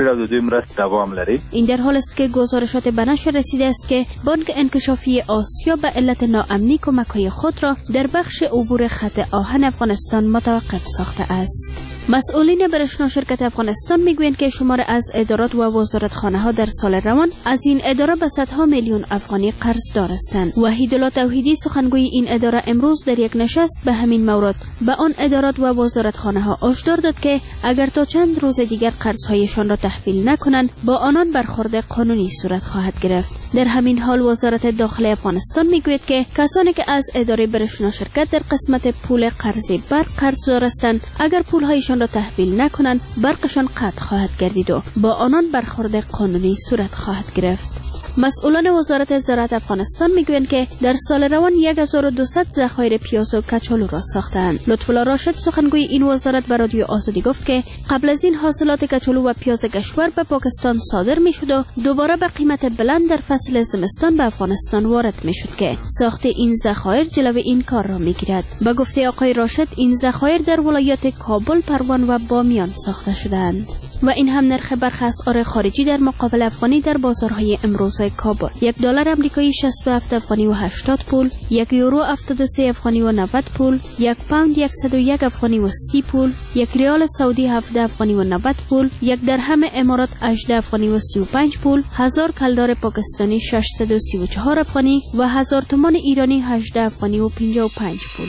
دارد. این در حال است که گزارشات به نشر رسیده است که بانک انکشافی آسیا به علت ناامنی کمک‌های خود را در بخش عبور خط آهن افغانستان متوقف ساخته است. مسئولین برشنا شرکت افغانستان میگویند که شمار از ادارات و وزارتخانه‌ها در سال روان از این اداره به صدها میلیون افغانی قرض دار هستند. وحید الله توحیدی سخنگوی این اداره امروز در یک نشست به همین مورد به آن ادارات و وزارتخانه‌ها هشدار داد که اگر تا چند روز دیگر قرض‌هایشان را تحویل نکنند با آنان برخورد قانونی صورت خواهد گرفت. در همین حال وزارت داخلی افغانستان میگوید که کسانی که از اداره برشنا شرکت در قسمت پول قرض برق قرضدار هستند اگر پول‌هایشان را تحویل نکنند برقشان قطع خواهد گردید و با آنان برخورد قانونی صورت خواهد گرفت. مسئولان وزارت زراعت افغانستان میگویند که در سال روان هزار و دویست ذخایر پیاز و کچالو را ساختند. لطف‌الله راشد سخنگوی این وزارت به رادیو آزادی گفت که قبل از این حاصلات کچالو و پیاز کشور به پاکستان صادر میشد و دوباره به قیمت بلند در فصل زمستان به افغانستان وارد میشد که ساخت این ذخایر جلوی این کار را میگیرد. به گفته آقای راشد این ذخایر در ولایات کابل، پروان و بامیان ساخته شده‌اند. و این هم نرخ برخی اسعار خارجی در مقابل افغانی در بازارهای امروز کابل: یک دلار آمریکایی شصت و هفت افغانی و هشتاد پول، یک یورو هفتاد و سه افغانی و نود پول، یک پوند صد و یک افغانی و سی پول، یک ریال سعودی هفده افغانی و نود پول، یک درهم امارات هجده افغانی و سی و پنج پول، هزار کلدار پاکستانی ششصد و سی و چهار افغانی و هزار تومان ایرانی هجده افغانی و پنجاه و پنج پول.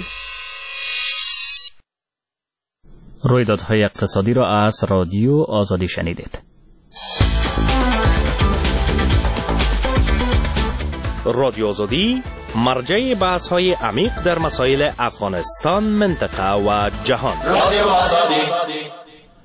رویدادهای اقتصادی را از رادیو آزادی شنیدید. رادیو آزادی مرجع بحث‌های عمیق در مسائل افغانستان، منطقه و جهان. رادیو آزادی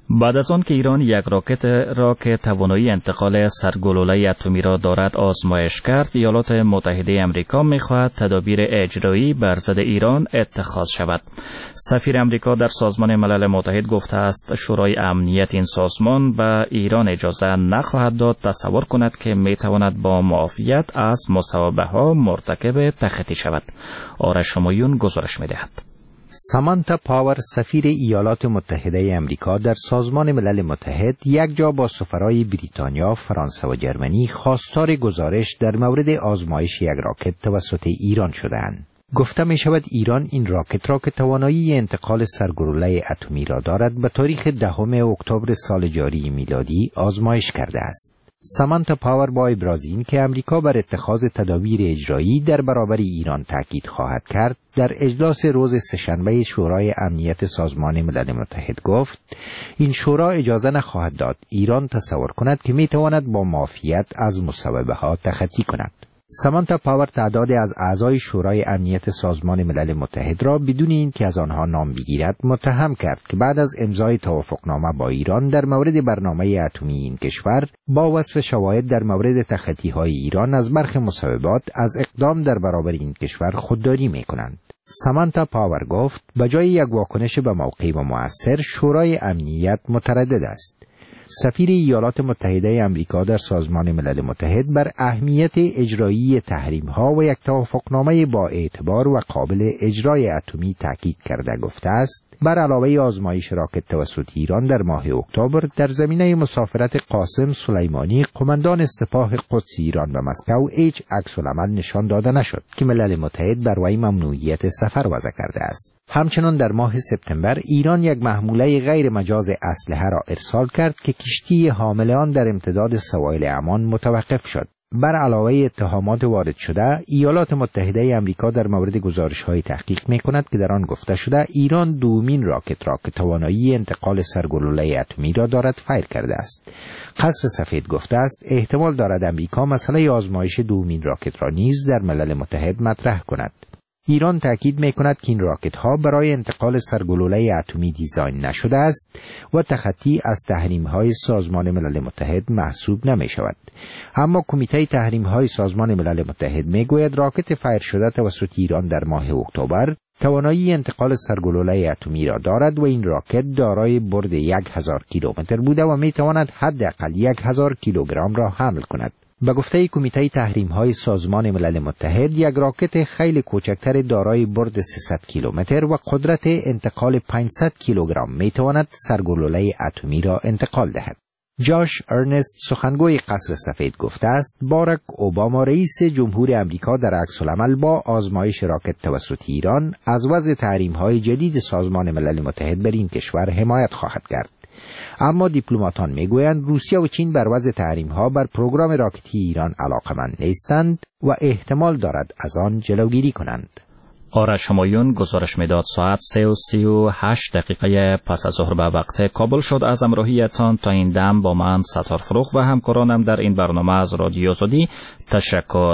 بعد از آن که ایران یک راکت را که توانایی انتقال سرگلوله اتمی را دارد آزمایش کرد، ایالات متحده آمریکا می‌خواهد تدابیر اجرایی بر ضد ایران اتخاذ شود. سفیر آمریکا در سازمان ملل متحد گفته است شورای امنیت این سازمان به ایران اجازه نخواهد داد تصور کند که می‌تواند با معافیت از مصوبه‌ها مرتکب تخطی شود. آرش همایون گزارش می‌دهد. سامانتا پاور سفیر ایالات متحده آمریکا در سازمان ملل متحد یک جا با سفرای بریتانیا، فرانسه و جرمنی خواستار گزارش در مورد آزمایش یک راکت توسط ایران شدند. گفته می شود ایران این راکت را که توانایی انتقال سرگلوله اتمی را دارد به تاریخ دهم اکتبر سال جاری میلادی آزمایش کرده است. سامانتا پاور با ابراز این که امریکا بر اتخاذ تدابیر اجرایی در برابر ایران تاکید خواهد کرد، در اجلاس روز سه‌شنبه شورای امنیت سازمان ملل متحد گفت این شورا اجازه نخواهد داد ایران تصور کند که می تواند با معافیت از مصوبه‌ها تخطی کند. سامانتا پاور تعداد از اعضای شورای امنیت سازمان ملل متحد را بدون اینکه از آنها نام بگیرد متهم کرد که بعد از امضای توافقنامه با ایران در مورد برنامه اتمی این کشور با وصف شواهد در مورد تخطی‌های ایران از برخی مصوبات از اقدام در برابر این کشور خودداری می‌کنند. سامانتا پاور گفت بجای یک واکنش به موقع و مؤثر، شورای امنیت متردد است. سفیر ایالات متحده آمریکا در سازمان ملل متحد بر اهمیت اجرایی تحریم‌ها و یک توافقنامه با اعتبار و قابل اجرای اتمی تاکید کرده گفته است بر علاوه آزمایش راکت توسط ایران در ماه اکتبر در زمینه مسافرت قاسم سلیمانی قماندان سپاه قدس ایران به مسکو هیچ عکس‌العمل نشان داده نشد که ملل متحد بر وی ممنوعیت سفر وضع کرده است. همچنان در ماه سپتامبر ایران یک محموله غیر مجاز اسلحه را ارسال کرد که کشتی حامل آن در امتداد سواحل عمان متوقف شد. بر علاوه اتهامات وارد شده، ایالات متحده آمریکا در مورد گزارش‌های تحقیق می‌کند که در آن گفته شده ایران دومین راکت را که توانایی انتقال سرگلوله اتمی را دارد فیر کرده است. قصر سفید گفته است احتمال دارد آمریکا مسئله آزمایش دومین راکت را نیز در ملل متحد مطرح کند. ایران تاکید می‌کند که این راکت‌ها برای انتقال سرگلوله اتمی دیزاین نشده است و تخطی از تحریم‌های سازمان ملل متحد محسوب نمی‌شود. اما کمیته تحریم‌های سازمان ملل متحد می‌گوید راکت فایر شده توسط ایران در ماه اکتبر توانایی انتقال سرگلوله اتمی را دارد و این راکت دارای برد یک هزار کیلومتر بوده و می‌تواند حداقل یک هزار کیلوگرم را حمل کند. به گفته کمیته تحریم‌های سازمان ملل متحد، یک راکت خیلی کوچکتر دارای برد سیصد کیلومتر و قدرت انتقال پانصد کیلوگرم میتواند سرگلوله اتمی را انتقال دهد. جاش ارنست سخنگوی قصر سفید گفته است باراک اوباما رئیس جمهور آمریکا در عکس‌العمل با آزمایش راکت توسط ایران از وضع تحریم‌های جدید سازمان ملل متحد بر این کشور حمایت خواهد کرد. اما دیپلماتان میگویند روسیه و چین بر وضع تحریم‌ها بر پروگرام راکتی ایران علاقمند نیستند و احتمال دارد از آن جلوگیری کنند. آرش همایون گزارش میداد. ساعت سه و سی و هشت دقیقه پس از ظهر به وقت کابل شد. از همراهیتان تا این دم با من ستار فروغ و همکارانم در این برنامه از رادیو آزادی تشکر.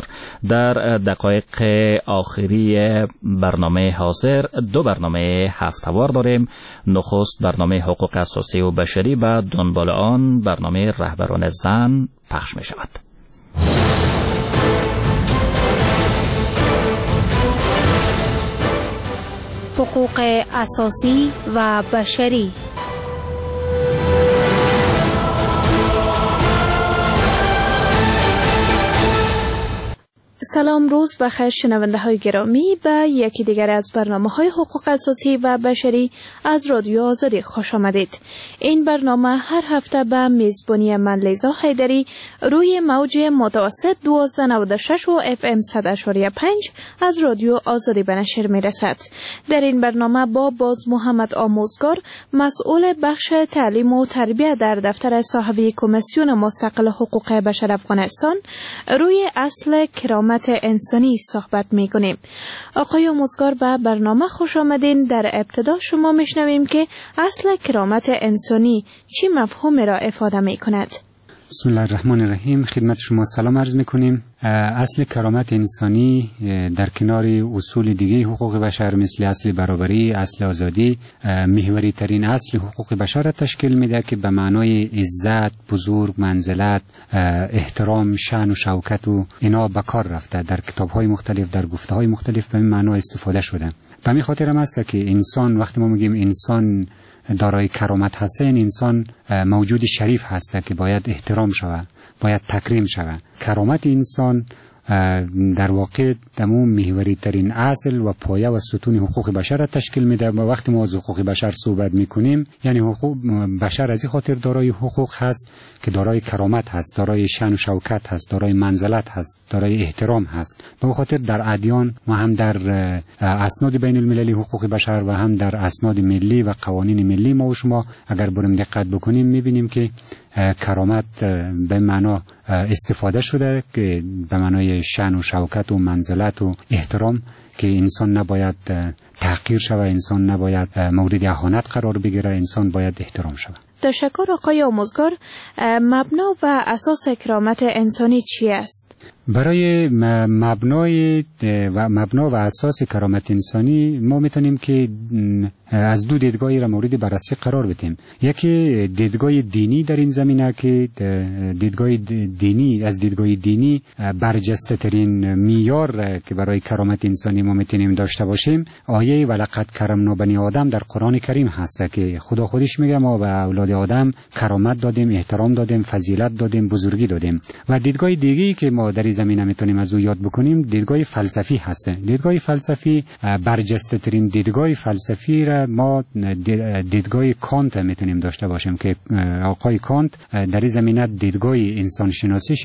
در دقایق آخری برنامه حاضر دو برنامه هفته‌وار داریم. نخست برنامه حقوق اساسی و بشری، بعد دنبال آن برنامه رهبران زن پخش می شود. حقوق اساسی و بشری. سلام، روز بخیر شنونده های گرامی. به یکی دیگر از برنامه های حقوق اساسی و بشری از رادیو آزادی خوش آمدید. این برنامه هر هفته به میزبانی من لیزا حیدری روی موج متوسط دوازده نود و شش و اف ام صد اشاری پنج از رادیو آزادی به نشر می رسد. در این برنامه با باز محمد آموزگار، مسئول بخش تعلیم و تربیت در دفتر صاحبی کمیسیون مستقل حقوق بشر افغانستان، روی اصل کرامت انسانی صحبت می کنیم. آقای آموزگار به برنامه خوش آمدین. در ابتدا شما میشنویم که اصل کرامت انسانی چی مفهوم را افاده می کند؟ بسم الله الرحمن الرحیم. خدمت شما سلام عرض میکنیم. اصل کرامت انسانی در کنار اصول دیگه حقوق بشر مثل اصل برابری، اصل آزادی، محوری ترین اصل حقوق بشر را تشکیل میده که به معنای عزت، بزرگ، منزلت، احترام، شأن و شوکت و اینا به کار رفته. در کتاب‌های مختلف، در گفته‌های مختلف به این معنا استفاده شده. به همین خاطر هم است که انسان، وقتی ما میگیم انسان دارای کرامت هست، این انسان موجود شریف هست که باید احترام شود، باید تکریم شود. کرامت انسان در واقع دمو محوری ترین اصل و پایه و ستون حقوق بشر را تشکیل میده. و وقتی ما از حقوق بشر صحبت میکنیم، یعنی حقوق بشر از این خاطر دارای حقوق هست که دارای کرامت هست، دارای شأن و شوکت هست، دارای منزلت هست، دارای احترام هست. به خاطر در ادیان و هم در اسناد بین المللی حقوق بشر و هم در اسناد ملی و قوانین ملی ما و شما اگر بریم دقت بکنیم میبینیم که کرامت به معنا استفاده شده که به معنای شأن و شوکت و منزلت و احترام، که انسان نباید تحقیر شود، انسان نباید مورد اهانت قرار بگیره، انسان باید احترام شود. تشکر آقای آموزگار. مبنا و اساس کرامت انسانی چی است؟ برای مبنای و مبنا و اساس کرامت انسانی ما میتونیم که از دو دیدگاهی را مورد بررسی قرار بدیم. یکی دیدگاه دینی در این زمینه که دیدگاه دینی از دیدگاه دینی برجسته ترین معیار که برای کرامت انسانی ما میتونیم داشته باشیم آیه ولقد کرمنا بنی آدم در قرآن کریم هست که خدا خودش میگه ما به اولاد آدم کرامت دادیم، احترام دادیم، فضیلت دادیم، بزرگی دادیم. و دیدگاه دیگه‌ای که ما در این زمینه میتونیم از او یاد بکنیم دیدگاه فلسفی هست. دیدگاه فلسفی برجسته ترین دیدگاه فلسفی را ما دیدگاه کانت میتونیم داشته باشیم که آقای کانت در این زمینه دیدگاه انسان شناسیش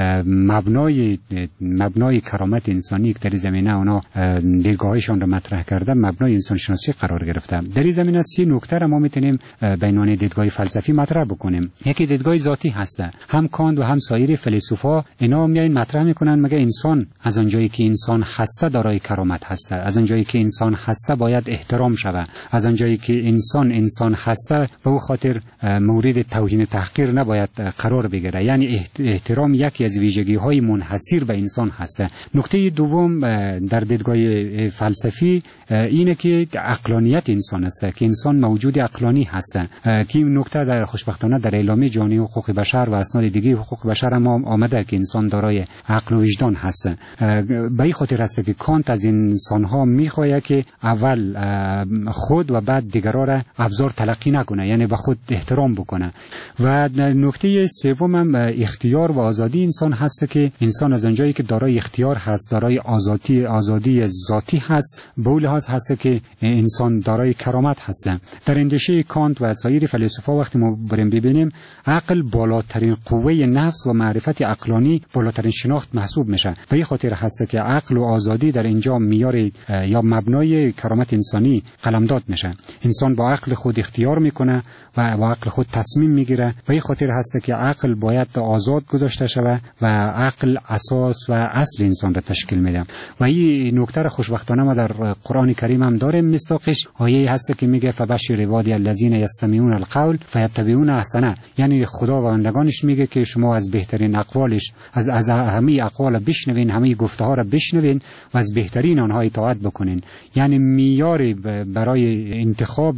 مبنای مبنای کرامت انسانی که در این زمینه اونا دیدگاهشون را مطرح کرده مبنای انسان شناسی قرار گرفته. در این زمینه سه نکته را ما میتونیم به عنوان دیدگاه فلسفی مطرح بکنیم. یکی دیدگاه ذاتی هست. هم کانت و هم سایر فیلسوفا اینا میاین مطرح میکنن مگه انسان از آنجایی که انسان هسته دارای کرامت هسته، از آنجایی که انسان هسته باید احترام شود، از آنجایی که انسان انسان هسته به او خاطر مورد توهین تحقیر نباید قرار بگیره. یعنی احترام یکی از ویژگی های منحصر به انسان هست. نکته دوم در دیدگاه فلسفی اینه که عقلانیت انسان است، که انسان موجود عقلانی هست. که این نکته در خوشبختانه در اعلامیه جهانی حقوق بشر و اسناد دیگه حقوق بشر ما آمده که انسان دارای عقل و وجدان هست. به این خاطر است که کانت از انسان ها میخواد که اول خود و بعد دیگران را ابزار تلقی نکنه، یعنی به خود احترام بکنه. و نکته سوم هم اختیار و آزادی انسان هست که انسان از اونجایی که دارای اختیار هست، دارای آزادی آزادی ذاتی هست، به اون لحاظ هست که انسان دارای کرامت هست. در اندیشه کانت و سایر فیلسوفا وقتی ما بریم ببینیم عقل بالاترین قوه نفس و معرفت عقلانی بالاترین شناخت محسوب میشه. به این خاطر هست که عقل و آزادی در اینجا معیار یا مبنای کرامت انسانی قلمداد میشه. انسان با عقل خود اختیار میکنه و با عقل خود تصمیم میگیره. به این خاطر هست که عقل باید آزاد گذاشته شود و عقل اساس و اصل انسان را تشکیل میده. و این نکته را خوشبختانه ما در قرآن کریم هم داریم. مستاقش آیه هست که میگه فبشر عبادی الذین یستمعون القول فیتبعون احسنه. یعنی خدا و بندگانش میگه که شما از بهترین اقوالش از از همه اقوال بشنوین، همه گفته ها را بشنوین و از بهترین آنها اطاعت بکنین. یعنی معیار برای انتخاب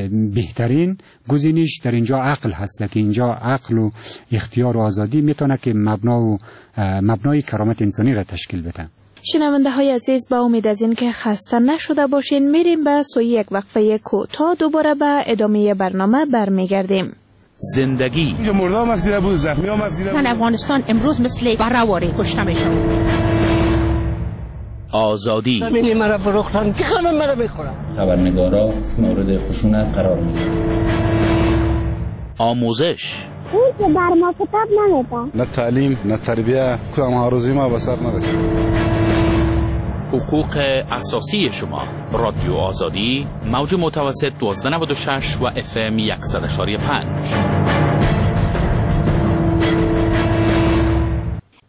بهترین گزینش در اینجا عقل هست که اینجا عقل و اختیار و آزادی میتونه که مبنا و مبنای کرامت انسانی را تشکیل بده. شنونده های عزیز، با امید از این که خسته نشده باشین میریم به سوی یک وقفه کوتاه، دوباره به ادامه برنامه برمیگردیم. زندگی مردم مفسیده بود، زخمی ها مفسیده بود. زن افغانستان امروز مثل برهواری کشته میشن. آزادی ببینی مرا فروختن که خانم مرا بخورم. خبرنگارا مورد خشونت قرار میگیرن. آموزش اون که بر ما کتاب نمیدن. نه تعلیم نه تربیه، کدام ها روزی ما به سر نرسید. حقوق اساسی شما. رادیو آزادی موج متوسط دوازده نود و شش و اف ام صد و پنج.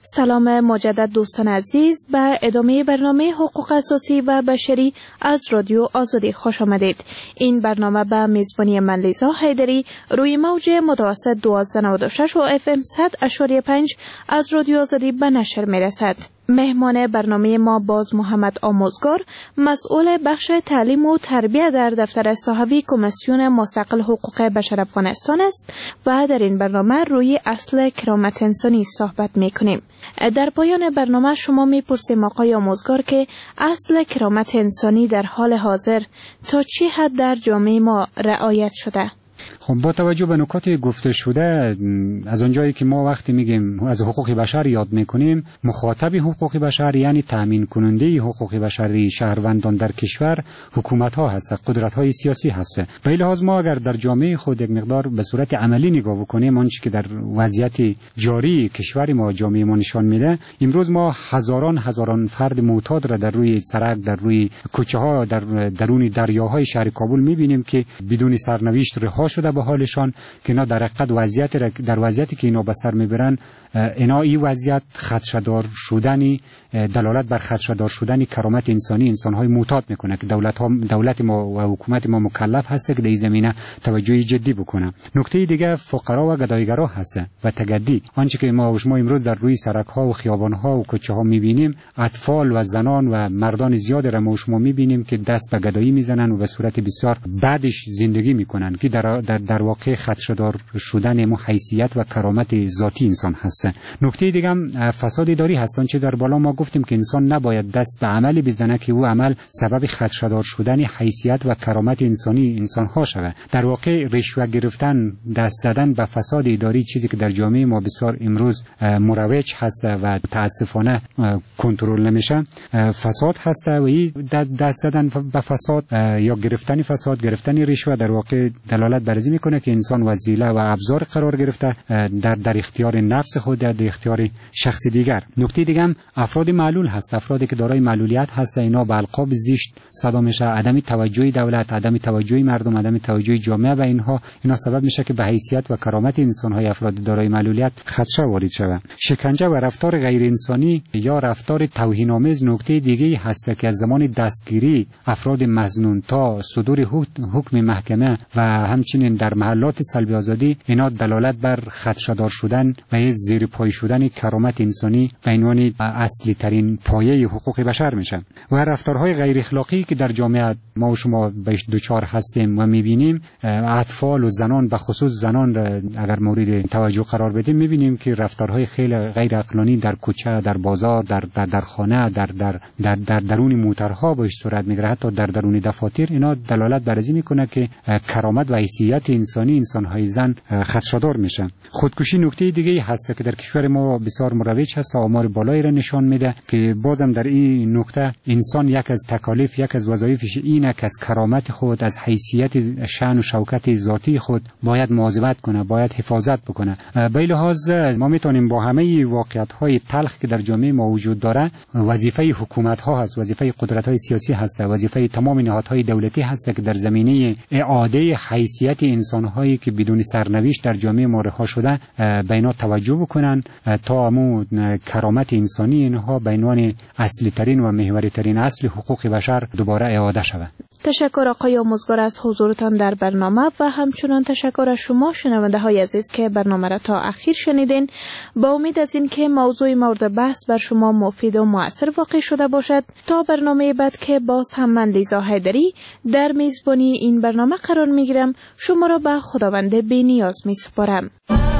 سلام مجدد دوستان عزیز، به ادامه برنامه حقوق اساسی و بشری از رادیو آزادی خوش آمدید. این برنامه به میزبانی من لیزا حیدری روی موج متوسط دوازده نود و شش و اف ام صد اشاری پنج از رادیو آزادی به نشر می رسد. مهمان برنامه ما باز محمد آموزگار، مسئول بخش تعلیم و تربیت در دفتر صحوی کمیسیون مستقل حقوق بشر افغانستان است و در این برنامه روی اصل کرامت انسانی صحبت می کنیم. در پایان برنامه شما می پرسیم آقای آموزگار که اصل کرامت انسانی در حال حاضر تا چه حد در جامعه ما رعایت شده؟ خب با توجه به نکات گفته شده، از اونجایی که ما وقتی میگیم از حقوق بشر یاد میکنیم، مخاطب حقوق بشر یعنی تامین کننده حقوق بشری شهروندان در کشور حکومت ها هست، قدرت های سیاسی هست. به این لحاظ ما اگر در جامعه خود یک مقدار به صورت عملی نگاه بکنیم، آنچه که در وضعیت جاری کشور ما جامعه ما نشان میده، امروز ما هزاران هزاران فرد معتاد را در روی سرک، در روی کوچه ها، در درون دریاهای شهر کابل میبینیم که بدون سرنوشت رها شده به حالشان، که اینا در حقیقت وضعیت در وضعیتی که اینا به سر میبرن، اینا این وضعیت خدشه‌دار شدنی دلالت بر خدشه‌دار شدن کرامت انسانی انسان‌های معتاد میکنه که دولت ها دولت ما و حکومت ما مکلف هست که در این زمینه توجه جدی بکنه. نکته دیگه فقرا و گدایگرا هست و تگدی. آنچه که ما شما امروز در روی سرک ها و خیابان ها و کوچه ها میبینیم، اطفال و زنان و مردان زیاد را ما شما میبینیم که دست به گدایی میزنن و به صورت بسیار بعدش زندگی میکنن که در در, در واقع خدشه‌دار شدن ما حیثیت و کرامت ذاتی انسان هست. نکته دیگه هم فساد اداری هست. آنچه در بالا ما گفتیم که انسان نباید دست به عملی بزنه که او عمل سبب خدشه‌دار شدن حیثیت و کرامت انسانی انسان ها شود. در واقع رشوه گرفتن، دست زدن به فساد اداری چیزی که در جامعه ما بسیار امروز مروج هست و متاسفانه کنترل نمیشه، فساد هست و این دست زدن به فساد یا گرفتن فساد، گرفتن رشوه در واقع دلالت بر این میکنه که انسان وسیله و ابزار قرار گرفته در در اختیار نفس خود، در اختیار شخص دیگر. نکته دیگه هم افراد معلول هست. افرادی که دارای معلولیت هست، اینا به القاب زشت صدا میشه، عدم توجه دولت، عدم توجه مردم، عدم توجه جامعه و اینها اینا سبب میشه که به حیثیت و کرامت انسان های افراد دارای معلولیت خدشه وارد شود. شکنجه و رفتار غیر انسانی یا رفتار توهین آمیز نکته دیگه هست که از زمان دستگیری افراد مظنون تا صدور حکم محکمه و همچنین در محلات سلب آزادی، اینا دلالت بر خدشه‌دار شدن و زیر پای شدن کرامت انسانی به عنوان اصلی ترین پایه حقوق بشر میشن. و رفتارهای غیر اخلاقی که در جامعه ما و شما بهش دوچار هستیم و میبینیم، اطفال و زنان به خصوص زنان را اگر مورد توجه قرار بدیم، میبینیم که رفتارهای خیلی غیر عقلانی در کوچه، در بازار، در در, در خانه، در در در در درون موترها بهش صورت میگیره، حتی در درون دفاتر. اینا دلالت بر این میکنه که کرامت و حیثیت انسانی انسانهای زن خدشه‌دار میشن. خودکشی نکته دیگه هست که در کشور ما بسیار مروج هست، آمار بالایی را نشان میده که بازم در این نکته انسان یک از تکالیف، یک از وظایفش اینه که از کرامت خود، از حیثیت شأن و شوکت ذاتی خود باید مواظبت کنه، باید حفاظت بکنه. به این لحاظ ما میتونیم با همه واقعیت‌های تلخ که در جامعه ما وجود داره، وظیفه حکومت ها هست، وظیفه قدرت های سیاسی هست، وظیفه تمام نهادهای دولتی هست که در زمینه اعاده حیثیت انسان هایی که بدون سرنوشت در جامعه ما رها شده به اینا توجه بکنن تا امو کرامت انسانی اینها به عنوان اصلی ترین و محوری ترین اصل حقوق بشر دوباره اعاده شود. تشکر آقای آموزگار از حضورتان در برنامه و همچنان تشکر از شما شنونده های عزیز که برنامه را تا اخیر شنیدین. با امید از این که موضوع مورد بحث بر شما مفید و مؤثر واقع شده باشد، تا برنامه بعد که باز هم من لیزا حیدری در میزبانی این برنامه قرار میگیرم، شما را به خداوند بی‌نیاز میسپارم.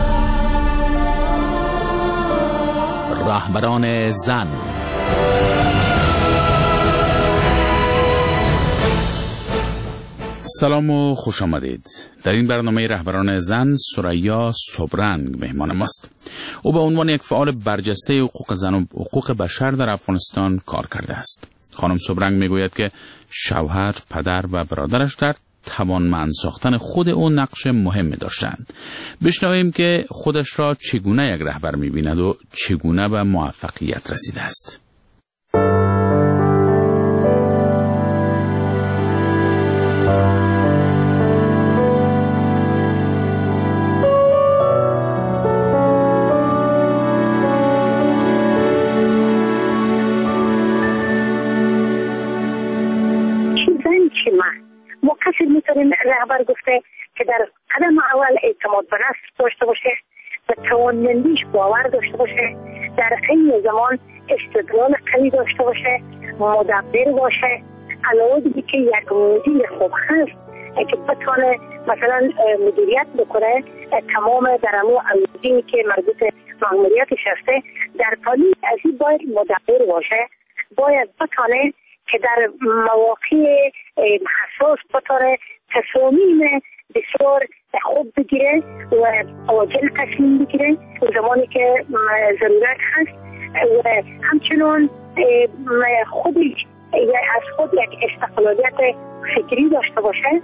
رهبران زن. سلام و خوش آمدید. در این برنامه رهبران زن، ثریا صبرنگ مهمان ماست. او به عنوان یک فعال برجسته حقوق زن و حقوق بشر در افغانستان کار کرده است. خانم صبرنگ میگوید که شوهر، پدر و برادرش در توانمند ساختن خود او نقش مهمی داشتند. بشنویم که خودش را چگونه یک رهبر می‌بیند و چگونه به موفقیت رسیده است. همچنین رهبر گفته که در قدم اول اعتماد به نفس داشته باشه، به توانمندیش باور داشته باشه، در این زمان استدلال قوی داشته باشه، مدبر باشه، علاوه بر که یک مدیر خوب هست که بتونه مثلا مدیریت بکنه تمام درمو عوضی که مربوط ماموریتش هسته، در پالی از این باید مدبر باشه، باید بتونه که در مواقع حساس بتونه تصامیم بسیار خوب بگیره و عاجل تصمیم بگیره زمانی که ضرورت هست و همچنان خودش از خود یک استقلالیت فکری داشته باشه.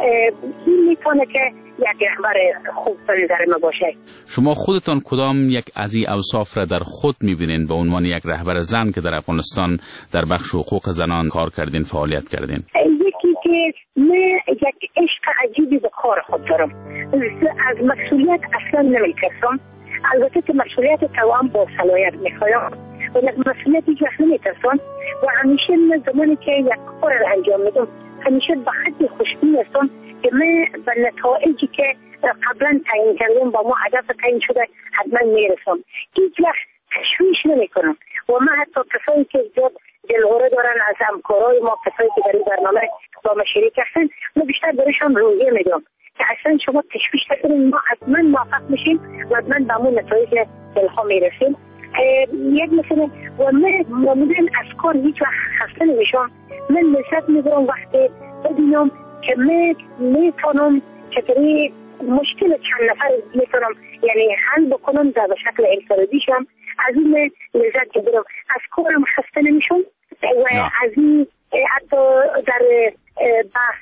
این میتونه که یک رهبر خوب به نظر ما باشه. شما خودتان کدام یک از این اوصاف را در خود میبینین به عنوان یک رهبر زن که در افغانستان در بخش حقوق زنان کار کردین، فعالیت کردین؟ یکی که من یک عشق عجیبی به کار خود دارم، از مسئولیت اصلا نمیترسم. البته که مسئولیت توام با صلاحیت میخوایم و یک مسئولیت هیچ وقت نمیترسم و همیشه من زمانی که یک کار را انجام میدم همیشه به حد خوشبین هستم که من به نتایجی که قبلا تعیین کردم با ما هدف تعیین شده حتما میرسم. هیچ وقت تشویش نمی کنم و من حتی کسایی که زیاد دلهوره دارن از همکارای ما، کسایی که در این برنامه با ما شریک هستن، من بیشتر برشان روحیه میدم که اصلا شما تشویش نکنید، ما حتما موفق میشیم و حتما به همون نتایج دلها میرسیم. یک مثلا و من معمولا از کار هیچ وقت خسته نمیشم. من لذت میبرم وقتی ببینم که من میتونم چطوری مشکل چند نفر میتونم یعنی حل بکنم در شکل انفرادیشم، از این لذت میبرم. از کارم خسته نمیشم و از این حتی در بحث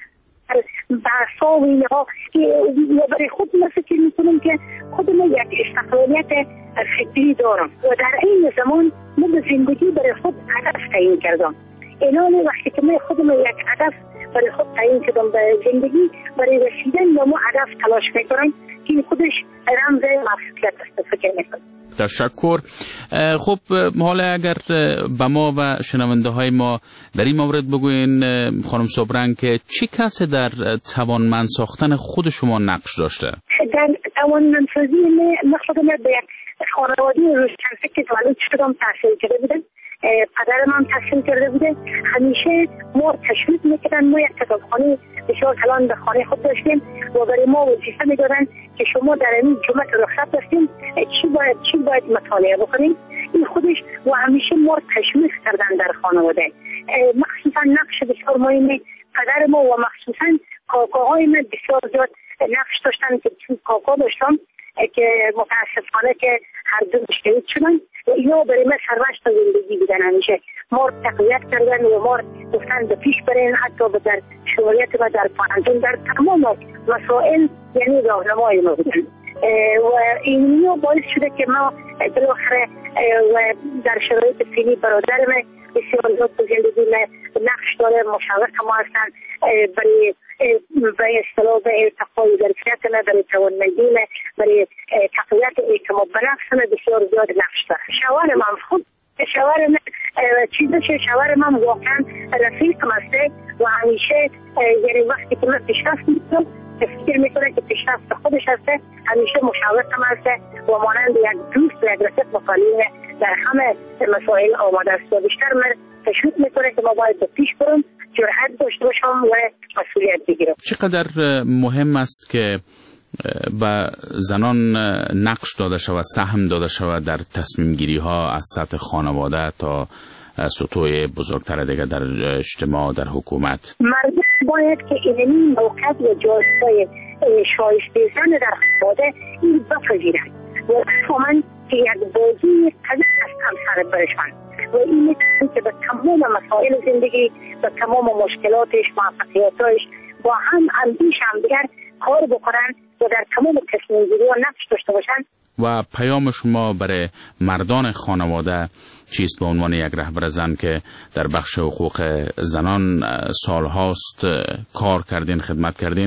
بحثا و اینها یا برای خود من فکر میکنم که خودم یک استقلالیت فکری دارم و در این زمان من به زندگی برای خود هدف تعیین کردم. الان وقتی که من خودم یک هدف برای خود تعیین کردم به زندگی، برای رسیدن به ما هدف تلاش میکنم که خودش رمز مسئولیت است. فکر میکنم. تشکر. خب حالا اگر به ما و شنونده های ما در این مورد بگوین خانم صبرنگ که چی کسی در توانمند ساختن خود شما نقش داشته؟ در توانمندسازی من خودم به یک خانواده روشنفکر که تولد شدم تحصیل کرده بودم. پدرم هم تحصیل کرده بوده. همیشه ما تشویق میکردن، ما یک کتابخانه بسیار کلان به خانه خود داشتیم و برای ما وظیفه میدادن که شما در این جمعه رخصت داشتیم چی باید چی باید مطالعه بکنیم. این خودش و همیشه ما تشویق کردن در خانواده. مخصوصا نقش بسیار مهمی پدر ما و مخصوصا کاکاهای من بسیار زیاد نقش داشتن که تو کاکا داشتم که متاسفانه که هر دو شهید شدن و اینا برای من سرمشق زندگی بودن. همیشه ما تقویت کردن و ما گفتن به پیش برین، حتی به در شمالیت و در پانتون در تمام مسائل یعنی راهنمای ما بودن و این باعث شده که ما بالاخره و در شرایط فعلی برادر من بسیار زیاد به زندگی من نقش داره، مشاور ما هستن برای برای اصطلاح به ارتقای ظرفیت من، برای توانمندی من، برای تقویت اعتماد به نفس من بسیار زیاد نقش داره. شوهر من خود شوهر من چیزی که شوهر من واقعا رفیقم هسته و همیشه یعنی وقتی که من پیشرفت میکنم فکر میکنه که پیشرفت خودش هسته، همیشه مشاورم هسته و مانند یک دوست و یک رفیق مطالعه در همه مسائل آماده است و بیشتر من تشویق میکنه که ما باید به پیش برم، جرأت داشته باشم و مسئولیت بگیرم. چقدر مهم است که به زنان نقش داده شود، سهم داده شود در تصمیم گیری ها از سطح خانواده تا سطوح بزرگتر دیگه در اجتماع، در حکومت. مردم باید که این موقعیت و جایگاه شایسته زن در خانواده این بپذیرند و فهمن که یک بازی قوی است همسر برشان و این میتونه که به تمام مسائل زندگی، به تمام مشکلاتش، موفقیتاش با هم اندیش هم دیگر کار بکنن و در تمام تصمیم گیری و نقش داشته باشن. و پیام شما برای مردان خانواده چیست به عنوان یک رهبر زن که در بخش حقوق زنان سالهاست کار کردین، خدمت کردین،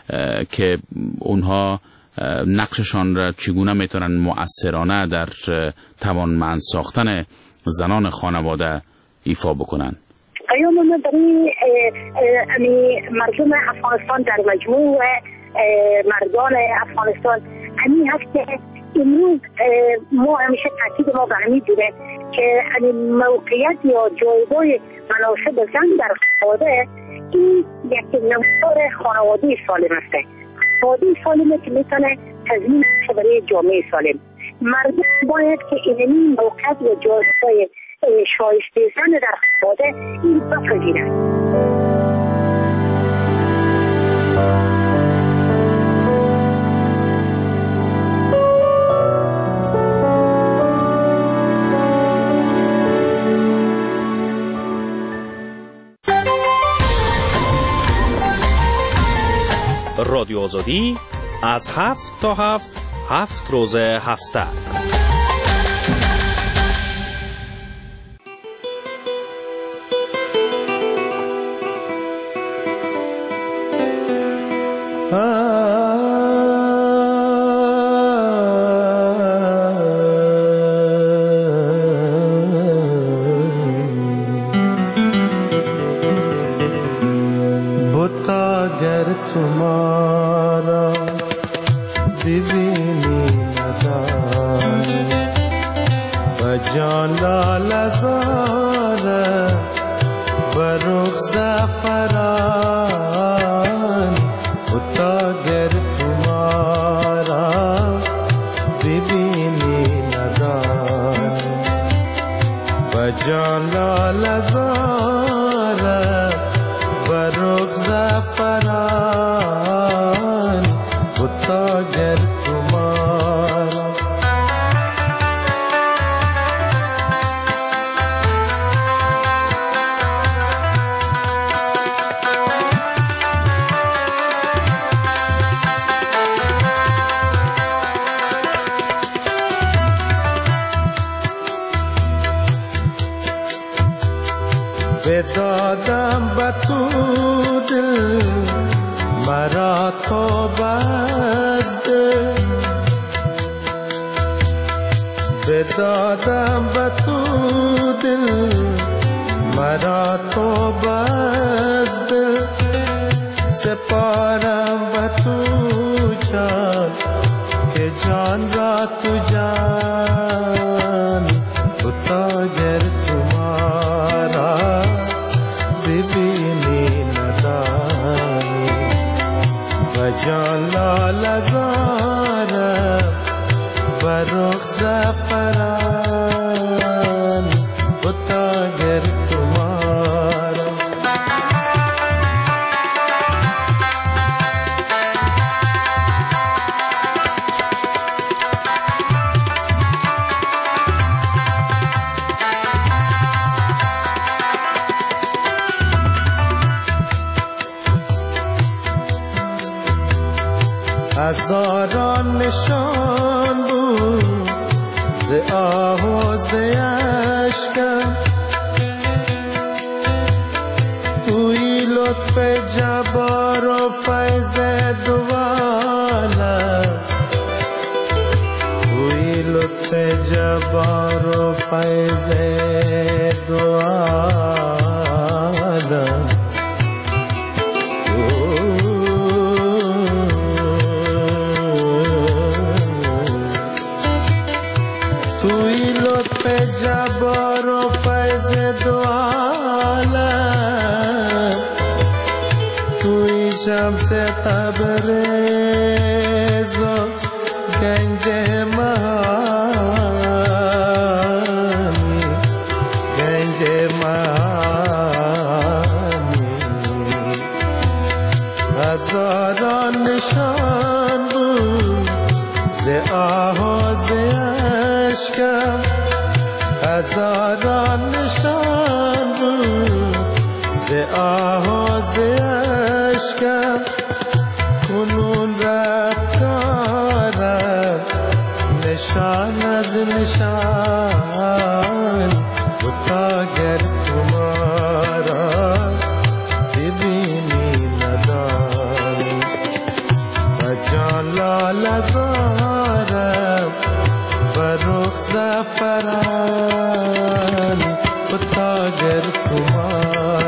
که اونها نقششان را چگونه میتونن مؤثرانه در توانمند ساختن زنان خانواده ایفا بکنن؟ پیام ما برای مردم افغانستان در مجموع مردان افغانستان همین هست که امروز ما همیشه تاکید ما به همین بوده که موقعیت یا جایگاه مناسب زن در خانواده این یک نمودار خانواده سالم است. خانواده سالمه که میتونه تضمین بشه برای جامعه سالم. مردم باید که این موقعیت یا جایگاه شایسته زن در خانواده این بپذیرند. رادیو آزادی از هفت تا هفت هفت روز هفته. तुम्हारा दिवीनी नदान बजान लालजार बरुख ज़फ़रान उतागर तुम्हारा दिवीनी नदान बजान लालजार बरुख ज़फ़रान उतागर तुम्हारा बेदादम बतू दिल मरा तो बस्त बेदादम बतू दिल मरा तो बस्त सिपारम बतू जान के जान रा तू जान उतागर तुम्हारा बिबीनी नदानी बजान लालजार बरुख ज़फ़रान उतागर तुम्हारा هزاران نشان بود ز آه و ز اشکم توی لطف جبار و فیض دوالم توی لطف جبار و فیض دوالم जबर و फैज़ दो आलम توی شمس تبریز و گنج مهانی گنج مهانی هزاران نشان بود ز آه و ز اشکم هزاران نشان بود ز آه و ز اشکم کنون رفت کارم نشان از نشان اگر تمہارا ببینی ندانی بجان لال زارم بروخ زفران اگر تمہارا